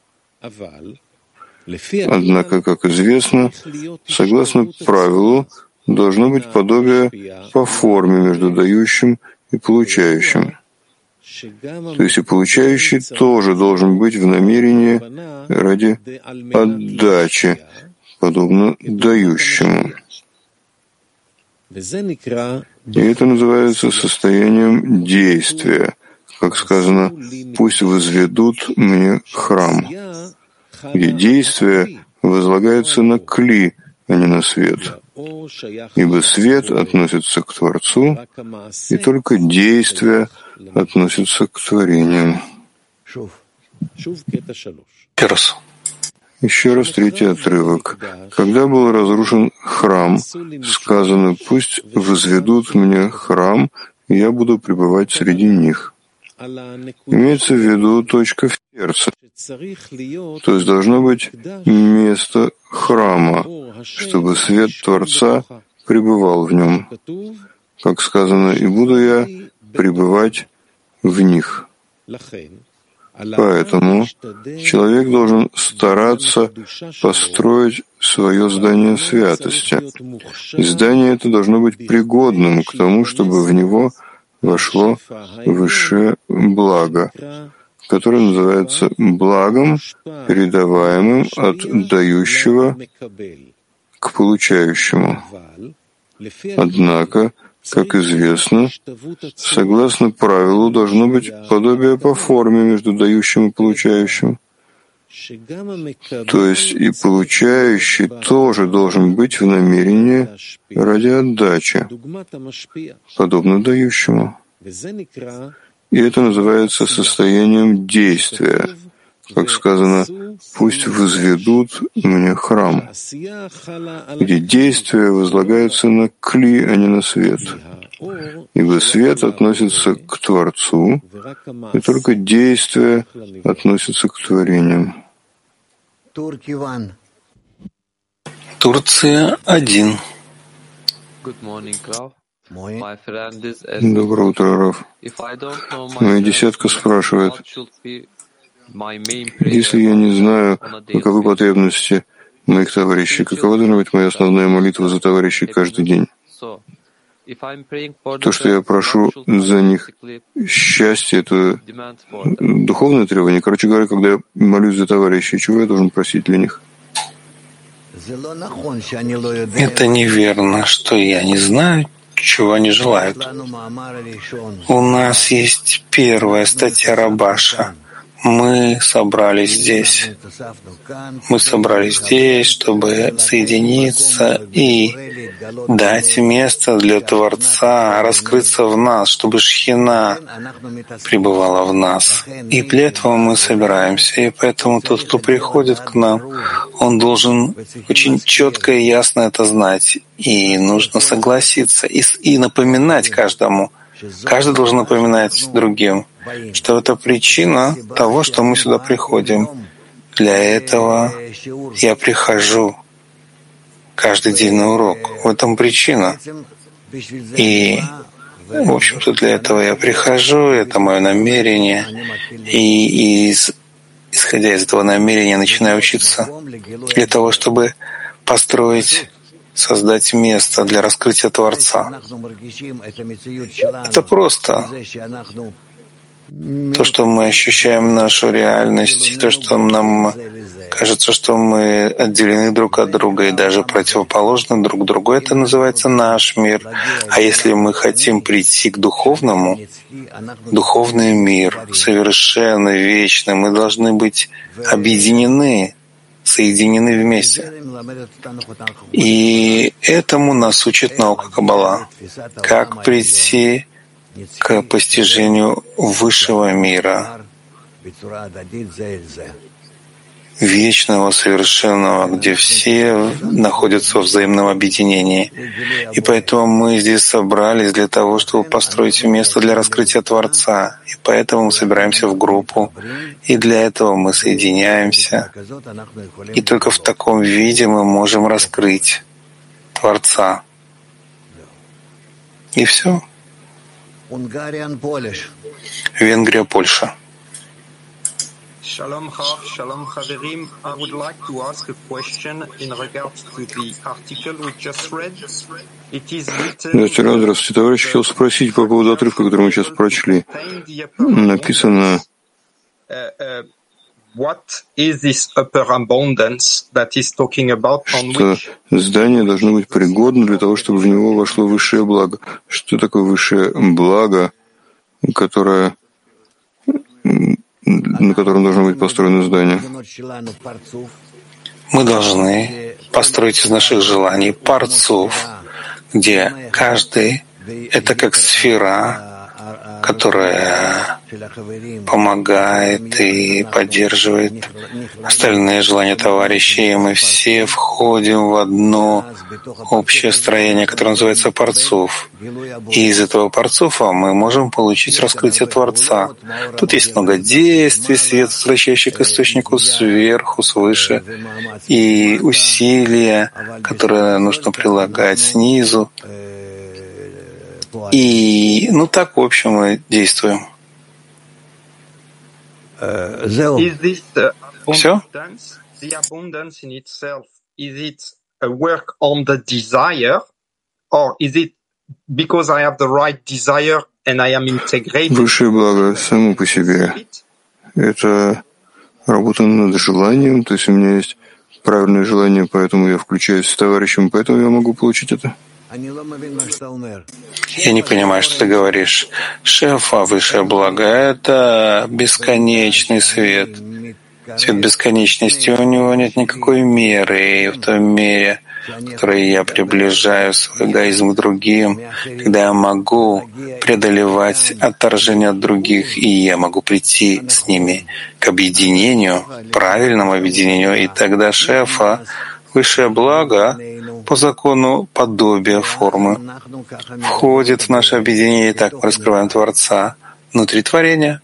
Однако, как известно, согласно правилу, должно быть подобие по форме между дающим и получающим. То есть и получающий тоже должен быть в намерении ради отдачи, подобно дающему. И это называется состоянием действия. Как сказано, «Пусть возведут мне храм», где действие возлагается на кли, а не на свет. Ибо свет относится к Творцу, и только действие относится к творениям. Еще раз. Еще раз третий отрывок. Когда был разрушен храм, сказано, «Пусть возведут мне храм, и я буду пребывать среди них». Имеется в виду точка в сердце. То есть должно быть место храма, чтобы свет Творца пребывал в нем. Как сказано, «И буду я пребывать в них». Поэтому человек должен стараться построить свое здание святости. И здание это должно быть пригодным к тому, чтобы в него вошло высшее благо, которое называется благом, передаваемым от дающего к получающему. Однако, как известно, согласно правилу, должно быть подобие по форме между дающим и получающим. То есть и получающий тоже должен быть в намерении ради отдачи, подобно дающему. И это называется состоянием действия. Как сказано, «Пусть возведут мне храм», где действие возлагается на кли, а не на свет. Ибо свет относится к Творцу, и только действие относится к творениям. Турция один. Доброе утро, Раф. Моя десятка спрашивает, если я не знаю, каковы потребности моих товарищей, какова должна быть моя основная молитва за товарищей каждый день? То, что я прошу за них счастье, это духовное требование. Короче говоря, когда я молюсь за товарищей, чего я должен просить для них? Это неверно, что я не знаю, чего они желают. У нас есть первая статья Рабаша. Мы собрались здесь. Мы собрались здесь, чтобы соединиться и дать место для Творца раскрыться в нас, чтобы Шхина пребывала в нас. И для этого мы собираемся. И поэтому тот, кто приходит к нам, он должен очень четко и ясно это знать. И нужно согласиться и, и напоминать каждому. Каждый должен напоминать другим, что это причина того, что мы сюда приходим. Для этого я прихожу каждый день на урок. В этом причина. И, в общем-то, для этого я прихожу, это мое намерение. И, и исходя из этого намерения, начинаю учиться для того, чтобы построить, создать место для раскрытия Творца. Это просто то, что мы ощущаем нашу реальность, и то, что нам кажется, что мы отделены друг от друга и даже противоположны друг другу, это называется наш мир. А если мы хотим прийти к духовному, духовный мир, совершенный, вечный, мы должны быть объединены, соединены вместе. И этому нас учит наука Каббала. Как прийти к постижению высшего мира вечного, совершенного, где все находятся во взаимном объединении. И поэтому мы здесь собрались для того, чтобы построить место для раскрытия Творца. И поэтому мы собираемся в группу, и для этого мы соединяемся. И только в таком виде мы можем раскрыть Творца. И все. Венгрия, Польша. Shalom Chav, Shalom Chaverim. I would like to ask a question in regards to the article we just read. It is written... Здравствуйте, здравствуйте, товарищ. Хотел спросить по поводу отрывка, который мы сейчас прочли. Написано... What is this upper abundance that is talking about, on что which... здание должно быть пригодно для того, чтобы в него вошло высшее благо. Что такое высшее благо, которое... на котором должно быть построено здание? Мы должны построить из наших желаний парцуф, где каждый — это как сфера, которая помогает и поддерживает остальные желания товарищей, и мы все входим в одно общее строение, которое называется парцуф. И из этого парцуфа мы можем получить раскрытие Творца. Тут есть много действий, свет, возвращающий к источнику сверху, свыше, и усилия, которые нужно прилагать снизу. И, ну так, в общем, мы действуем. Is this uh, Все? abundance, the abundance in itself, is it a work on the desire, or is it because I have the right desire and I am integrated? Высшее благо само по себе — это работа над желанием, то есть у меня есть правильное желание, поэтому я включаюсь с товарищем, поэтому я могу получить это. Я не понимаю, что ты говоришь. Шефа, высшее благо — это бесконечный свет. Свет бесконечности, у него нет никакой меры. И в том мере, в которой я приближаю свой эгоизм к другим, когда я могу преодолевать отторжение от других, и я могу прийти с ними к объединению, правильному объединению, и тогда шефа, высшее благо, по закону подобия формы, входит в наше объединение, и так мы раскрываем Творца внутри творения.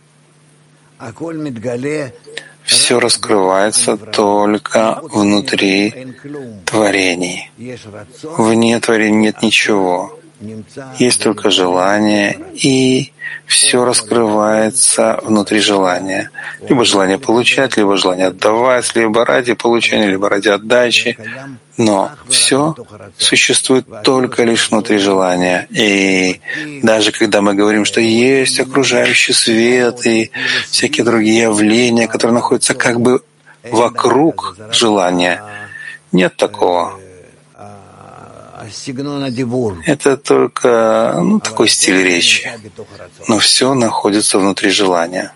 Все раскрывается только внутри творений. Вне творений нет ничего. Есть только желание, и все раскрывается внутри желания. Либо желание получать, либо желание отдавать, либо ради получения, либо ради отдачи. Но все существует только лишь внутри желания. И даже когда мы говорим, что есть окружающий свет и всякие другие явления, которые находятся как бы вокруг желания, нет такого. Это только ну, такой стиль речи. Но все находится внутри желания.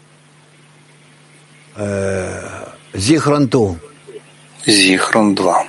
Зихрон два.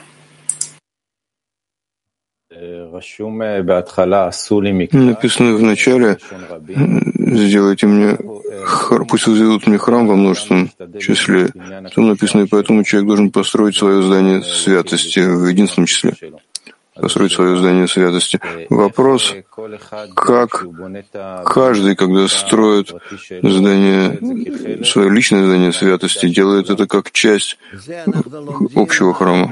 Написано в начале: сделайте мне, пусть возведут мне храм во множественном числе. Там написано: и поэтому человек должен построить свое здание святости в единственном числе. Построить свое здание святости. Вопрос, как каждый, когда строит здание, свое личное здание святости, делает это как часть общего храма.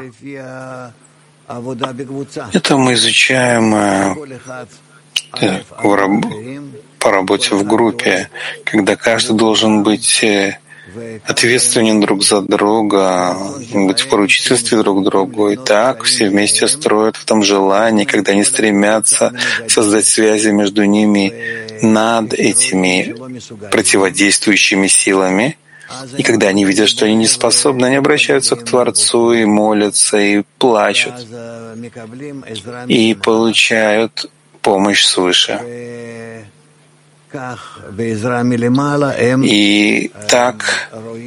Это мы изучаем э, по работе в группе, когда каждый должен быть ответственен друг за друга, быть в поручительстве друг другу. И так все вместе строят в том желании, когда они стремятся создать связи между ними над этими противодействующими силами. И когда они видят, что они не способны, они обращаются к Творцу и молятся, и плачут, и получают помощь свыше. И так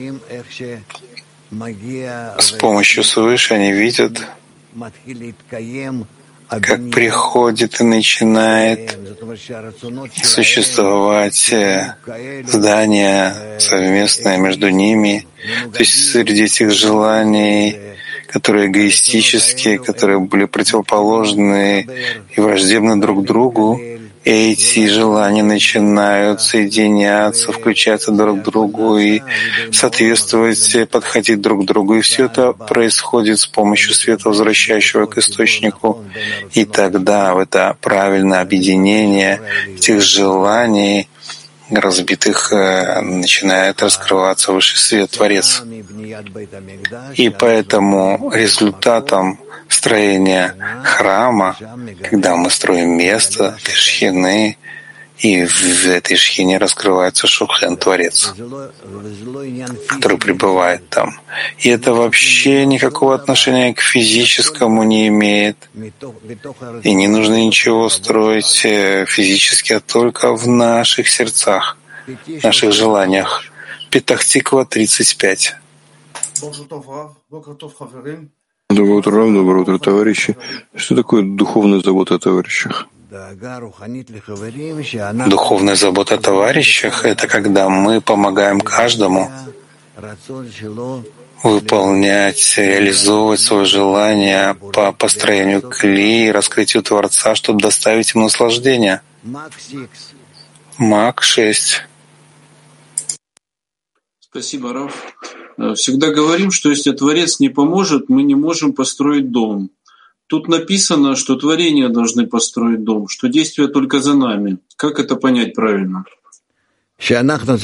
с помощью свыше они видят, как приходит и начинает существовать здание совместное между ними. То есть среди этих желаний, которые эгоистические, которые были противоположны и враждебны друг другу, эти желания начинают соединяться, включаться друг к другу и соответствовать, подходить друг к другу. И все это происходит с помощью света, возвращающего к источнику. И тогда в это правильное объединение этих желаний, разбитых, начинает раскрываться высший свет, Творец. И поэтому результатом строения храма, когда мы строим место для шхины, и в этой шхине раскрывается Шохен, Творец, который пребывает там. И это вообще никакого отношения к физическому не имеет. И не нужно ничего строить физически, а только в наших сердцах, в наших желаниях. Петах-Тиква, тридцать пять. Доброе утро, Рав, доброе утро, товарищи. Что такое духовная забота о товарищах? Духовная забота о товарищах — это когда мы помогаем каждому выполнять, реализовывать свое желание по построению кли, раскрытию Творца, чтобы доставить ему наслаждение. Мак шесть. Спасибо, Рав. Всегда говорим, что если Творец не поможет, мы не можем построить дом. Тут написано, что творения должны построить дом, что действие только за нами. Как это понять правильно? Что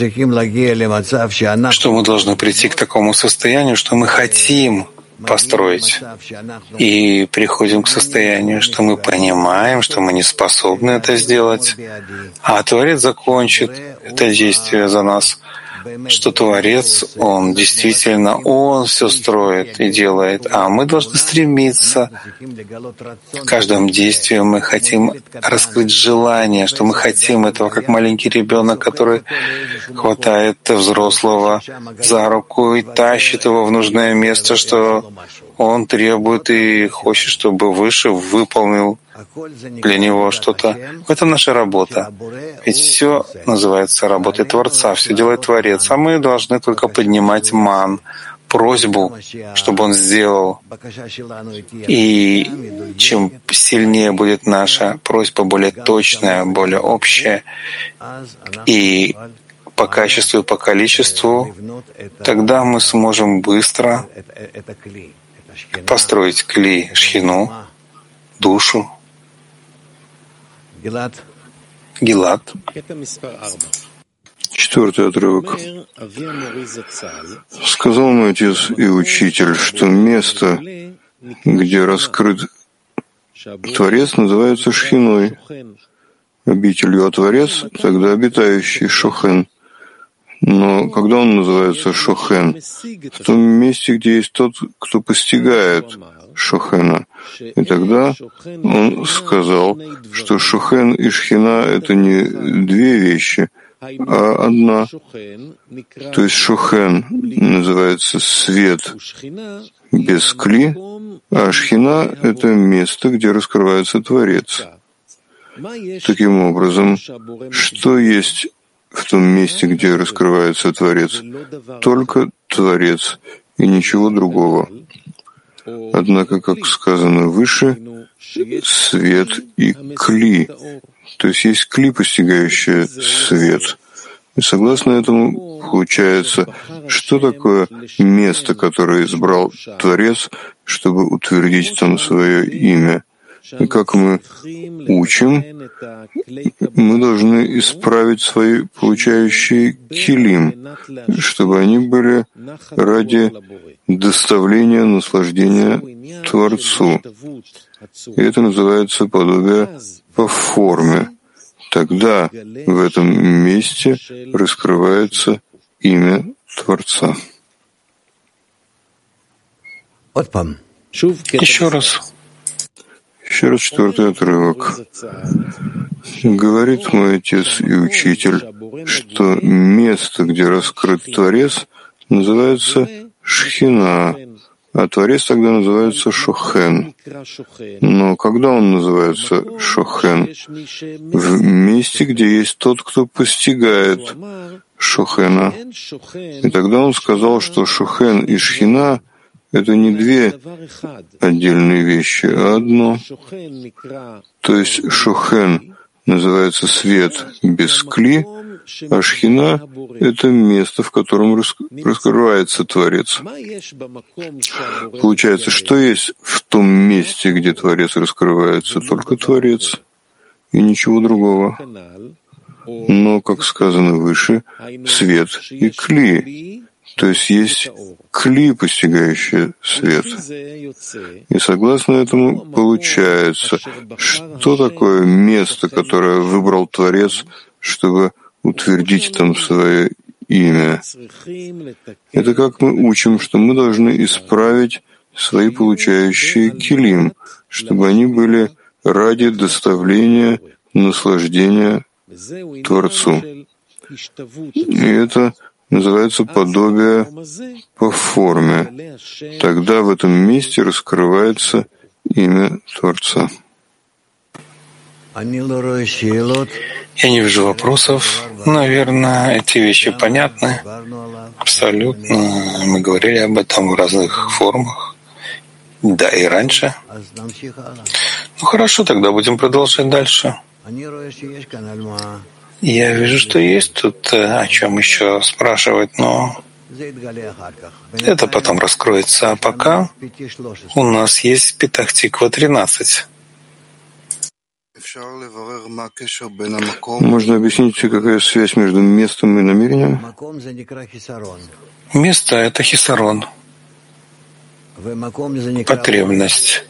мы должны прийти к такому состоянию, что мы хотим построить. И приходим к состоянию, что мы понимаем, что мы не способны это сделать, а Творец закончит это действие за нас. Что Творец, Он действительно, Он все строит и делает, а мы должны стремиться. В каждом действии мы хотим раскрыть желание, что мы хотим этого, как маленький ребенок, который хватает взрослого за руку и тащит его в нужное место, что он требует и хочет, чтобы выше выполнил для него что-то. Это наша работа. Ведь все называется работой Творца, все делает Творец, а мы должны только поднимать ман, просьбу, чтобы он сделал. И чем сильнее будет наша просьба, более точная, более общая, и по качеству и по количеству, тогда мы сможем быстро построить кли, шхину, душу. Гилад. Четвертый отрывок. Сказал мой отец и учитель, что место, где раскрыт Творец, называется шхиной, обителью, а Творец тогда обитающий, Шохен. Но когда он называется Шохен? В том месте, где есть тот, кто постигает Шохена. И тогда он сказал, что Шохен и Шхина — это не две вещи, а одна. То есть Шохен называется свет без кли, а Шхина — это место, где раскрывается Творец. Таким образом, что есть в том месте, где раскрывается Творец? Только Творец и ничего другого. Однако, как сказано выше, свет и кли, то есть есть кли, постигающий свет. И согласно этому получается, что такое место, которое избрал Творец, чтобы утвердить там свое имя. И как мы учим, мы должны исправить свои получающие килим, чтобы они были ради доставления наслаждения Творцу. И это называется подобие по форме. Тогда в этом месте раскрывается имя Творца. Еще раз. Еще раз четвертый отрывок. Говорит мой отец и учитель, что место, где раскрыт Творец, называется Шхина, а Творец тогда называется Шохен. Но когда он называется Шохен? В месте, где есть тот, кто постигает Шохена. И тогда он сказал, что Шохен и Шхина — это не две отдельные вещи, а одно. То есть Шохен называется свет без кли, а Шхина — это место, в котором раскрывается Творец. Получается, что есть в том месте, где Творец раскрывается? Только Творец и ничего другого. Но, как сказано выше, свет и кли. То есть есть кли, постигающий свет. И согласно этому получается, что такое место, которое выбрал Творец, чтобы утвердить там свое имя. Это как мы учим, что мы должны исправить свои получающие килим, чтобы они были ради доставления наслаждения Творцу. И это называется подобие по форме. Тогда в этом месте раскрывается имя Творца. Я не вижу вопросов. Наверное, эти вещи понятны. Абсолютно. Мы говорили об этом в разных формах. Да, и раньше. Ну хорошо, тогда будем продолжать дальше. Я вижу, что есть тут о чем еще спрашивать, но это потом раскроется. А пока у нас есть Петах Тиква тринадцать. Можно объяснить, какая связь между местом и намерением? Место — это хисарон, потребность.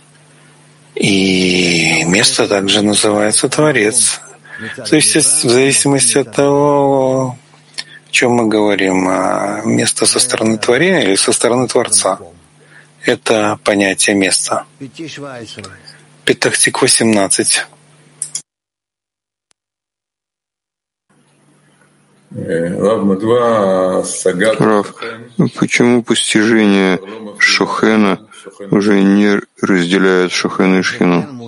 И место также называется Творец. То есть в зависимости от того, о чем мы говорим, место со стороны творения или со стороны Творца. Это понятие места. Петах Тиква семнадцать. Рав, почему постижение Шохена уже не разделяет Шохена и Шхину?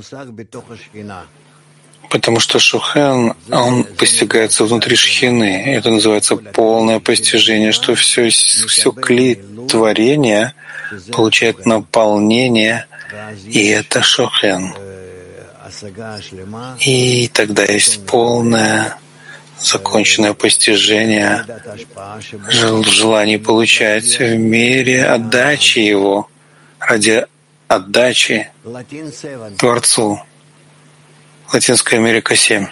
Потому что Шохен, он постигается внутри Шхины. Это называется полное постижение, что все, все кли творения получает наполнение, и это Шохен. И тогда есть полное законченное постижение желаний получать в мире отдачи его, ради отдачи Творцу. Латинская Америка семь.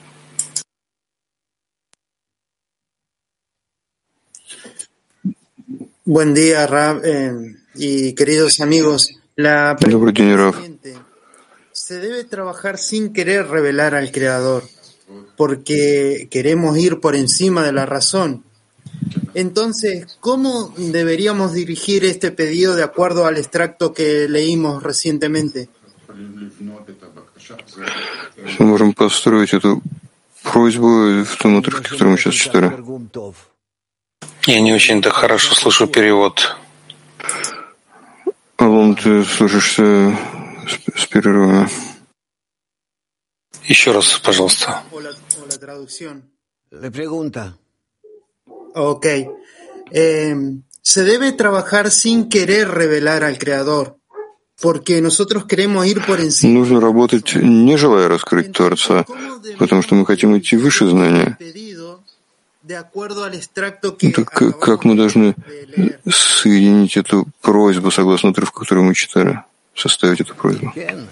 Buen día, Rab, eh, y queridos amigos. La Добрый день, Рав. Se debe trabajar sin querer revelar al Creador, porque queremos ir por encima de la razón. Entonces, ¿cómo deberíamos dirigir este pedido de acuerdo al extracto que leímos recientemente? Мы можем построить эту просьбу в том отрывке, который мы сейчас читали. Я не очень-то хорошо слышу перевод. Алон, ты слышишься с, с перерывами. Еще раз, пожалуйста. Ok. Eh, se debe trabajar sin querer revelar al Creador, porque nosotros queremos ir por encima. Нужно работать, не желая раскрыть Творца, потому что мы хотим идти выше знания. Так как мы должны соединить эту просьбу, согласно отрывку, который мы читали, составить эту просьбу?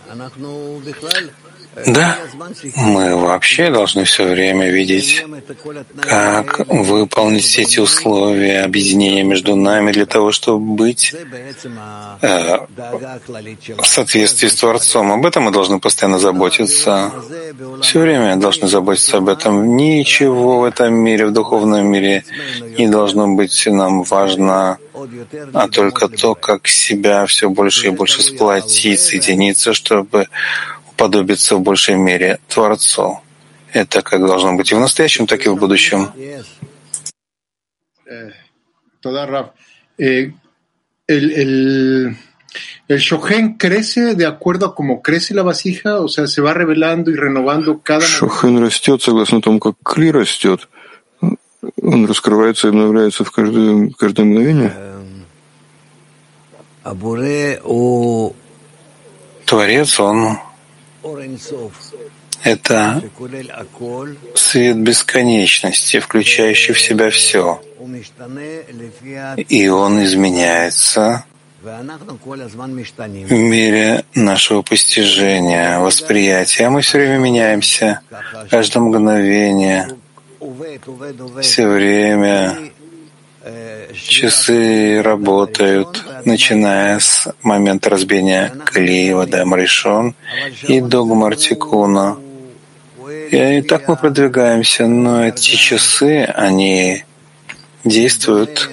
Да, мы вообще должны все время видеть, как выполнить все эти условия объединения между нами для того, чтобы быть э, в соответствии с Творцом. Об этом мы должны постоянно заботиться. Все время должны заботиться об этом. Ничего в этом мире, в духовном мире не должно быть нам важно, а только то, как себя все больше и больше сплотить, соединиться, чтобы подобиться в большей мере Творцу. Это как должно быть и в настоящем, так и в будущем. el, el, el shohen crece de acuerdo a cómo crece la vasija, o sea, se va revelando y renovando cada momento. Шохен растет согласно тому, как кли растет. Он раскрывается и обновляется в каждое, каждое мгновение. Творец, он — это свет бесконечности, включающий в себя все. И он изменяется в мере нашего постижения, восприятия. Мы все время меняемся, каждое мгновение, все время. Часы работают, начиная с момента разбиения Кли, Адам Ришон и до Гмар-Тикуна. И так мы продвигаемся, но эти часы, они действуют,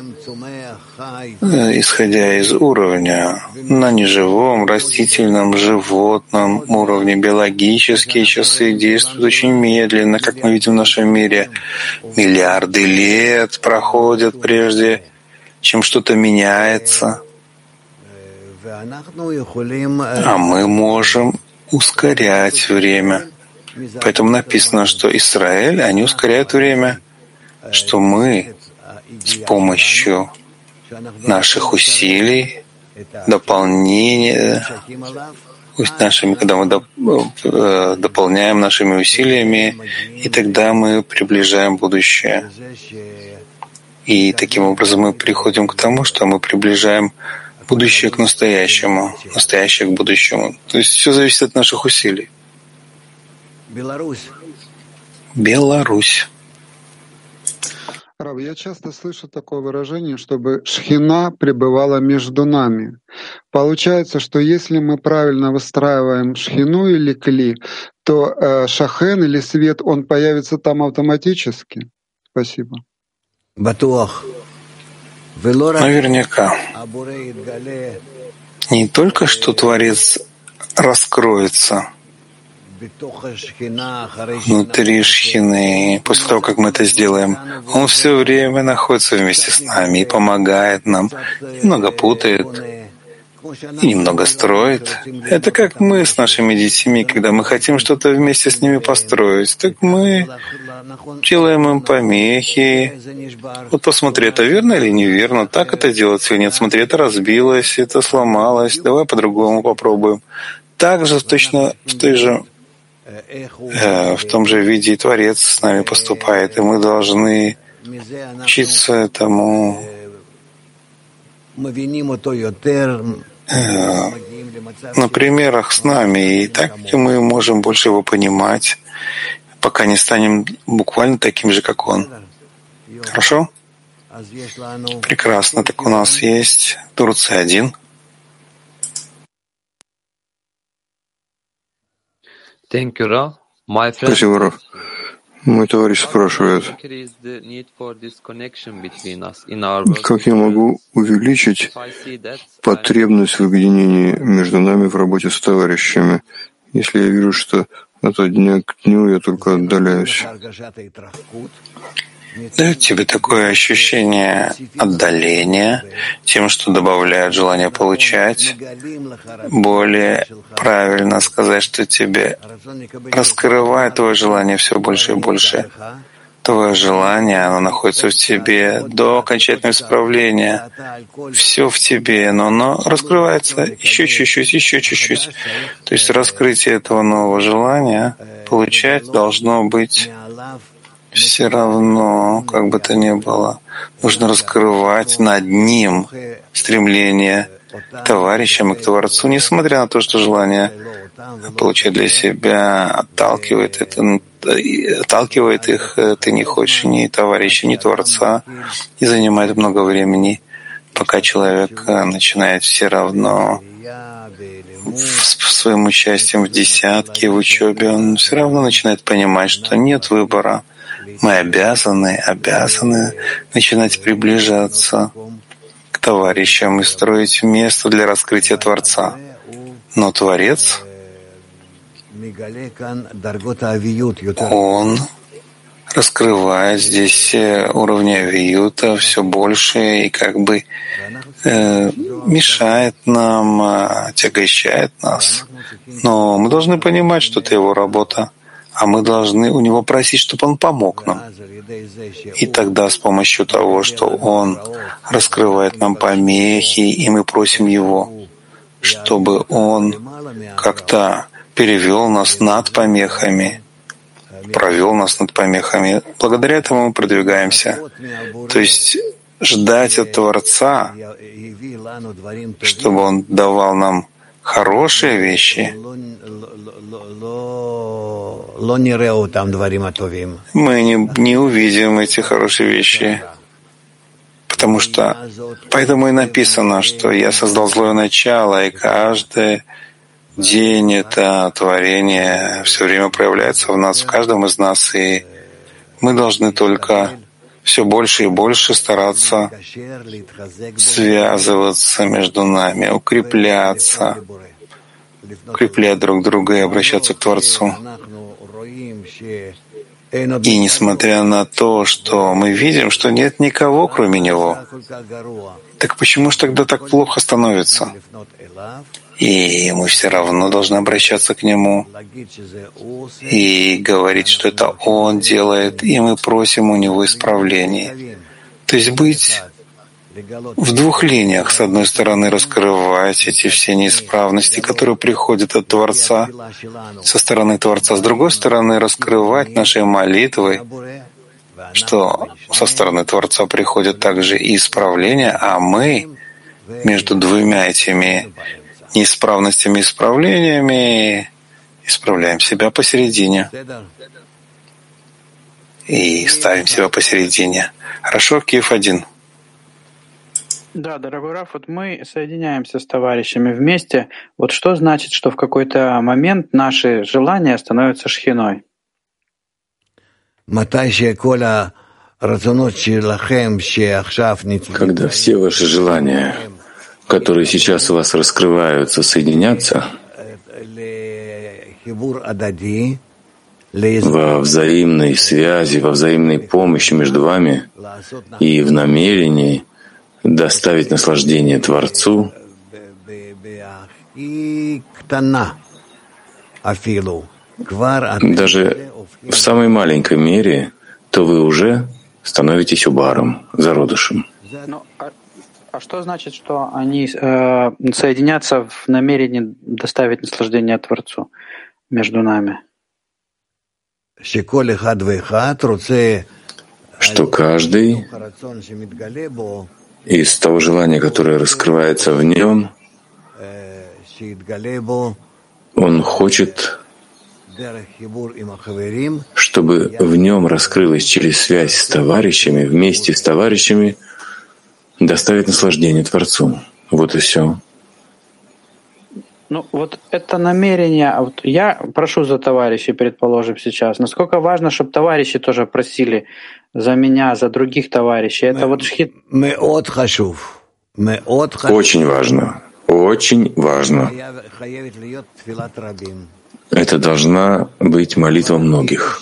исходя из уровня, на неживом, растительном, животном уровне. Биологические часы действуют очень медленно, как мы видим в нашем мире. Миллиарды лет проходят прежде, чем что-то меняется. А мы можем ускорять время. Поэтому написано, что Израиль, они ускоряют время, что мы с помощью наших усилий, дополнения, нашими, когда мы дополняем нашими усилиями, и тогда мы приближаем будущее. И таким образом мы приходим к тому, что мы приближаем будущее к настоящему, настоящее к будущему. То есть все зависит от наших усилий. Беларусь. Рав, я часто слышу такое выражение, чтобы шхина пребывала между нами. Получается, что если мы правильно выстраиваем шхину или кли, то э, шахен или свет, он появится там автоматически? Спасибо. Наверняка. Не только что Творец раскроется внутри шхины, после того, как мы это сделаем, он все время находится вместе с нами и помогает нам, немного путает и немного строит. Это как мы с нашими детьми, когда мы хотим что-то вместе с ними построить, так мы делаем им помехи. Вот посмотри, это верно или неверно, так это делается или нет. Смотри, это разбилось, это сломалось, давай по-другому попробуем. Так же точно в той же в том же виде и Творец с нами поступает, и мы должны учиться этому на примерах с нами, и так мы можем больше его понимать, пока не станем буквально таким же, как он. Хорошо? Прекрасно. Так у нас есть Турция один. Спасибо, Раф. Мой товарищ спрашивает, как я могу увеличить потребность в объединении между нами в работе с товарищами, если я вижу, что от дня к дню я только отдаляюсь? Дает тебе такое ощущение отдаления тем, что добавляет желание получать. Более правильно сказать, что тебе раскрывает твое желание все больше и больше. Твое желание, оно находится в тебе до окончательного исправления. Все в тебе, но оно раскрывается еще чуть-чуть, еще чуть-чуть. То есть раскрытие этого нового желания получать должно быть все равно, как бы то ни было, нужно раскрывать над ним стремление к товарищам и к Творцу, несмотря на то, что желание получать для себя отталкивает это, отталкивает их, ты не хочешь ни товарища, ни Творца, и занимает много времени, пока человек начинает все равно своим участием в десятке, в учебе, он все равно начинает понимать, что нет выбора. Мы обязаны, обязаны начинать приближаться к товарищам и строить место для раскрытия Творца. Но Творец, он раскрывает здесь уровни авиюта все больше и как бы э, мешает нам, отягощает нас. Но мы должны понимать, что это его работа, а мы должны у него просить, чтобы он помог нам. И тогда с помощью того, что он раскрывает нам помехи, и мы просим его, чтобы он как-то перевел нас над помехами, провел нас над помехами. Благодаря этому мы продвигаемся. То есть ждать от Творца, чтобы Он давал нам хорошие вещи, мы не, не увидим эти хорошие вещи. Потому что поэтому и написано, что я создал злое начало, и каждый день это творение все время проявляется в нас, в каждом из нас, и мы должны только все больше и больше стараться связываться между нами, укрепляться, укреплять друг друга и обращаться к Творцу. И несмотря на то, что мы видим, что нет никого, кроме Него, так почему же тогда так плохо становится? И мы все равно должны обращаться к Нему и говорить, что это Он делает, и мы просим у Него исправления. То есть быть в двух линиях. С одной стороны, раскрывать эти все неисправности, которые приходят от Творца, со стороны Творца. С другой стороны, раскрывать наши молитвы, что со стороны Творца приходят также и исправления, а мы между двумя этими неисправностями и исправлениями исправляем себя посередине. И ставим себя посередине. Хорошо, Киев один. Да, дорогой Раф, вот мы соединяемся с товарищами вместе. Вот что значит, что в какой-то момент наши желания становятся шхиной? Когда все ваши желания, которые сейчас у вас раскрываются, соединятся во взаимной связи, во взаимной помощи между вами и в намерении доставить наслаждение Творцу, даже в самой маленькой мере, то вы уже становитесь убаром, зародышем. Ну, а, а что значит, что они э, соединятся в намерении доставить наслаждение Творцу между нами? Что каждый из того желания, которое раскрывается в нем, он хочет, чтобы в нем раскрылось через связь с товарищами, вместе с товарищами доставить наслаждение Творцу. Вот и все. Ну, вот это намерение. Вот я прошу за товарищей, предположим, сейчас. Насколько важно, чтобы товарищи тоже просили за меня, за других товарищей. Это вот шхит. Очень важно. Очень важно. Это должна быть молитва многих.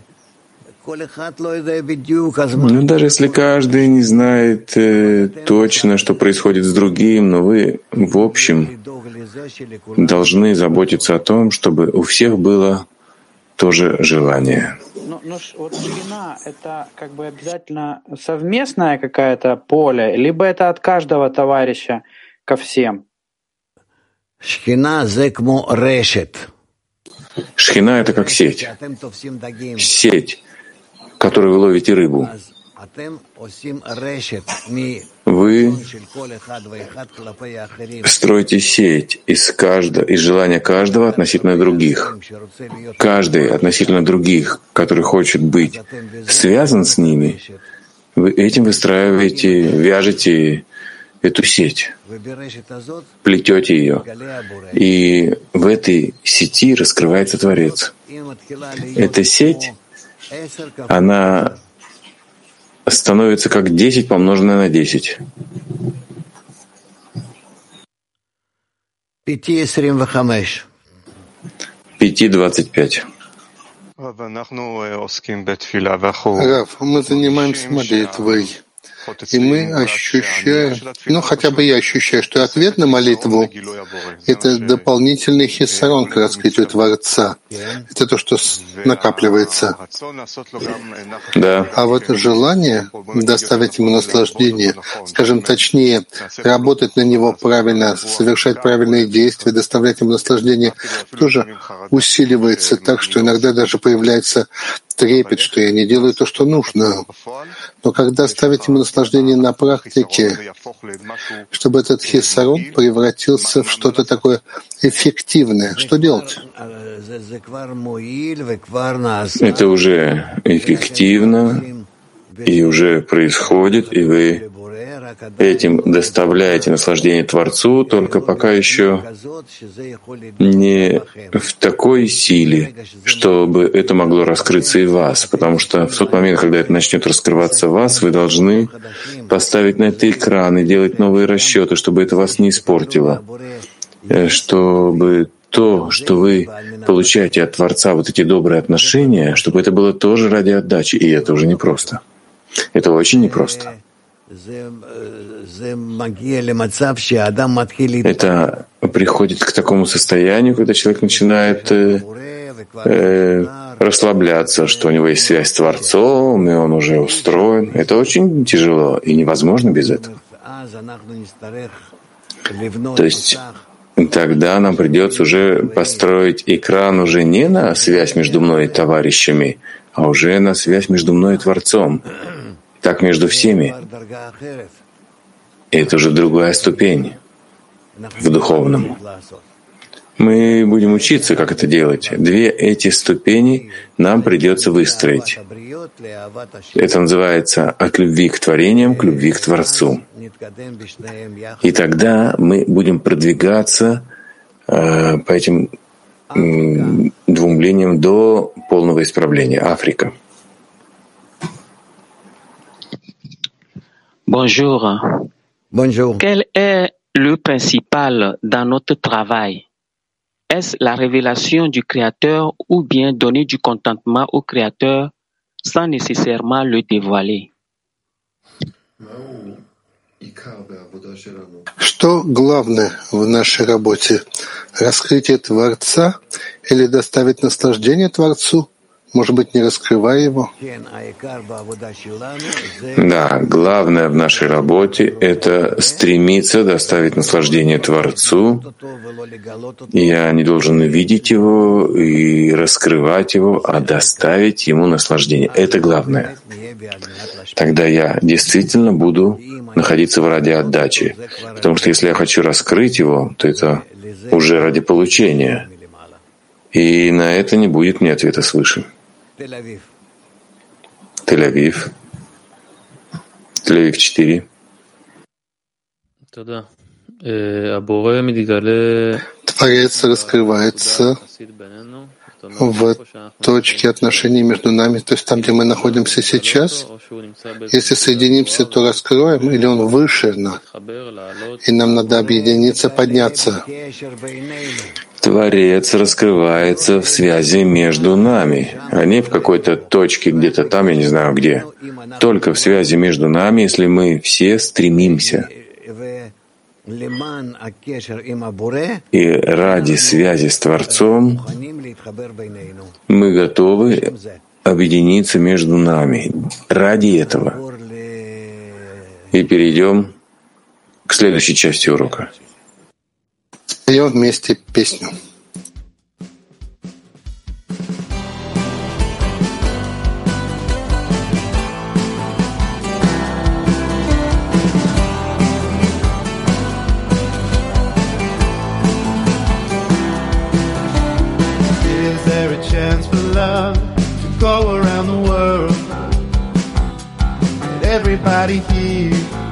Ну, даже если каждый не знает э, точно, что происходит с другим, но вы, в общем, должны заботиться о том, чтобы у всех было то же желание. Ну, ну вот шхина — это как бы обязательно совместное какое-то поле, либо это от каждого товарища ко всем? Шхина — это как сеть. Сеть, в которой вы ловите рыбу. Вы строите сеть из каждого, из желания каждого относительно других. Каждый относительно других, который хочет быть связан с ними, вы этим выстраиваете, вяжете эту сеть, плетете ее. И в этой сети раскрывается Творец. Эта сеть, она становится как десять помноженное на десять. Пяти двадцать пять. Рав, мы занимаемся молитвой, и мы ощущаем, ну хотя бы я ощущаю, что ответ на молитву — это дополнительный хиссарон к раскрытию Творца. Это то, что накапливается. Да. А вот желание доставить ему наслаждение, скажем точнее, работать на него правильно, совершать правильные действия, доставлять ему наслаждение, тоже усиливается так, что иногда даже появляется трепет, что я не делаю то, что нужно. Но когда ставить ему наслаждение на практике, чтобы этот хиссарон превратился в что-то такое эффективное, что делать? Это уже эффективно и уже происходит, и вы этим доставляете наслаждение Творцу, только пока еще не в такой силе, чтобы это могло раскрыться и в вас, потому что в тот момент, когда это начнет раскрываться в вас, вы должны поставить на это экран и делать новые расчеты, чтобы это вас не испортило, чтобы то, что вы получаете от Творца, вот эти добрые отношения, чтобы это было тоже ради отдачи, и это уже непросто. Это очень непросто. Это приходит к такому состоянию, когда человек начинает э, э, расслабляться, что у него есть связь с Творцом, и он уже устроен. Это очень тяжело и невозможно без этого. То есть тогда нам придется уже построить экран уже не на связь между мной и товарищами, а уже на связь между мной и Творцом. Так между всеми. И это уже другая ступень в духовном. Мы будем учиться, как это делать. Две эти ступени нам придется выстроить. Это называется от любви к творениям к любви к Творцу. И тогда мы будем продвигаться э, по этим э, двум линиям до полного исправления. Африка. Bonjour. Bonjour. Quel est le principal dans notre travail? Est-ce la révélation du Créateur ou bien donner du contentement au Créateur sans nécessairement le dévoiler? Что главное в нашей работе? Раскрытие Творца или доставить наслаждение Творцу? Может быть, не раскрывая его? Да, главное в нашей работе — это стремиться доставить наслаждение Творцу. Я не должен видеть его и раскрывать его, а доставить ему наслаждение. Это главное. Тогда я действительно буду находиться в ради отдачи. Потому что если я хочу раскрыть его, то это уже ради получения. И на это не будет мне ответа свыше. Тель-Авив. Тель-Авив четыре. Творец раскрывается в точке отношений между нами, то есть там, где мы находимся сейчас. Если соединимся, то раскроем, или он выше нас, и нам надо объединиться, подняться. Творец раскрывается в связи между нами, а не в какой-то точке где-то там, я не знаю где. Только в связи между нами, если мы все стремимся. И ради связи с Творцом мы готовы объединиться между нами. Ради этого. И перейдем к следующей части урока. Споем вместе песню. Is there a chance for love to go around the world? Let everybody hear.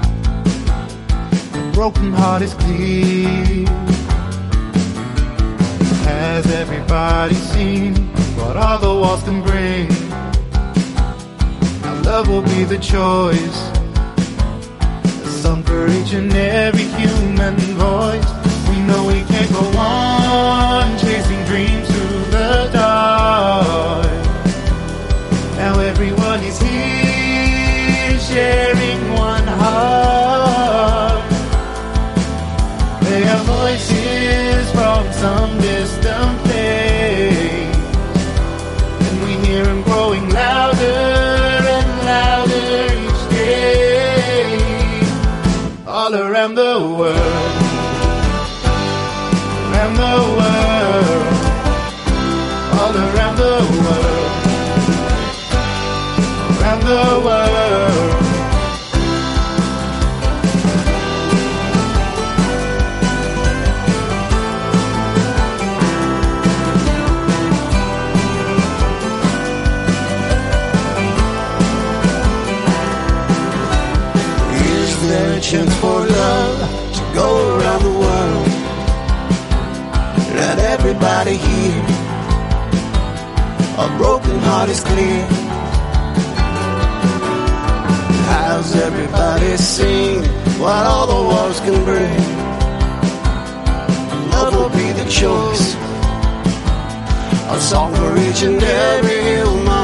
A broken heart is clear. Has everybody seen what all the walls can bring? Our love will be the choice, a song for each and every human voice. We know we can't go on chasing dreams through the dark. always here, sharing one heart. They are voices from some distant place, and we hear them growing louder and louder each day, all around the world, around the world, all around the world, around the world. Is there a chance for love to go around the world? Let everybody hear a broken heart is clear. How's everybody sing what all the walls can bring? Love will be the choice, a song for each and every human.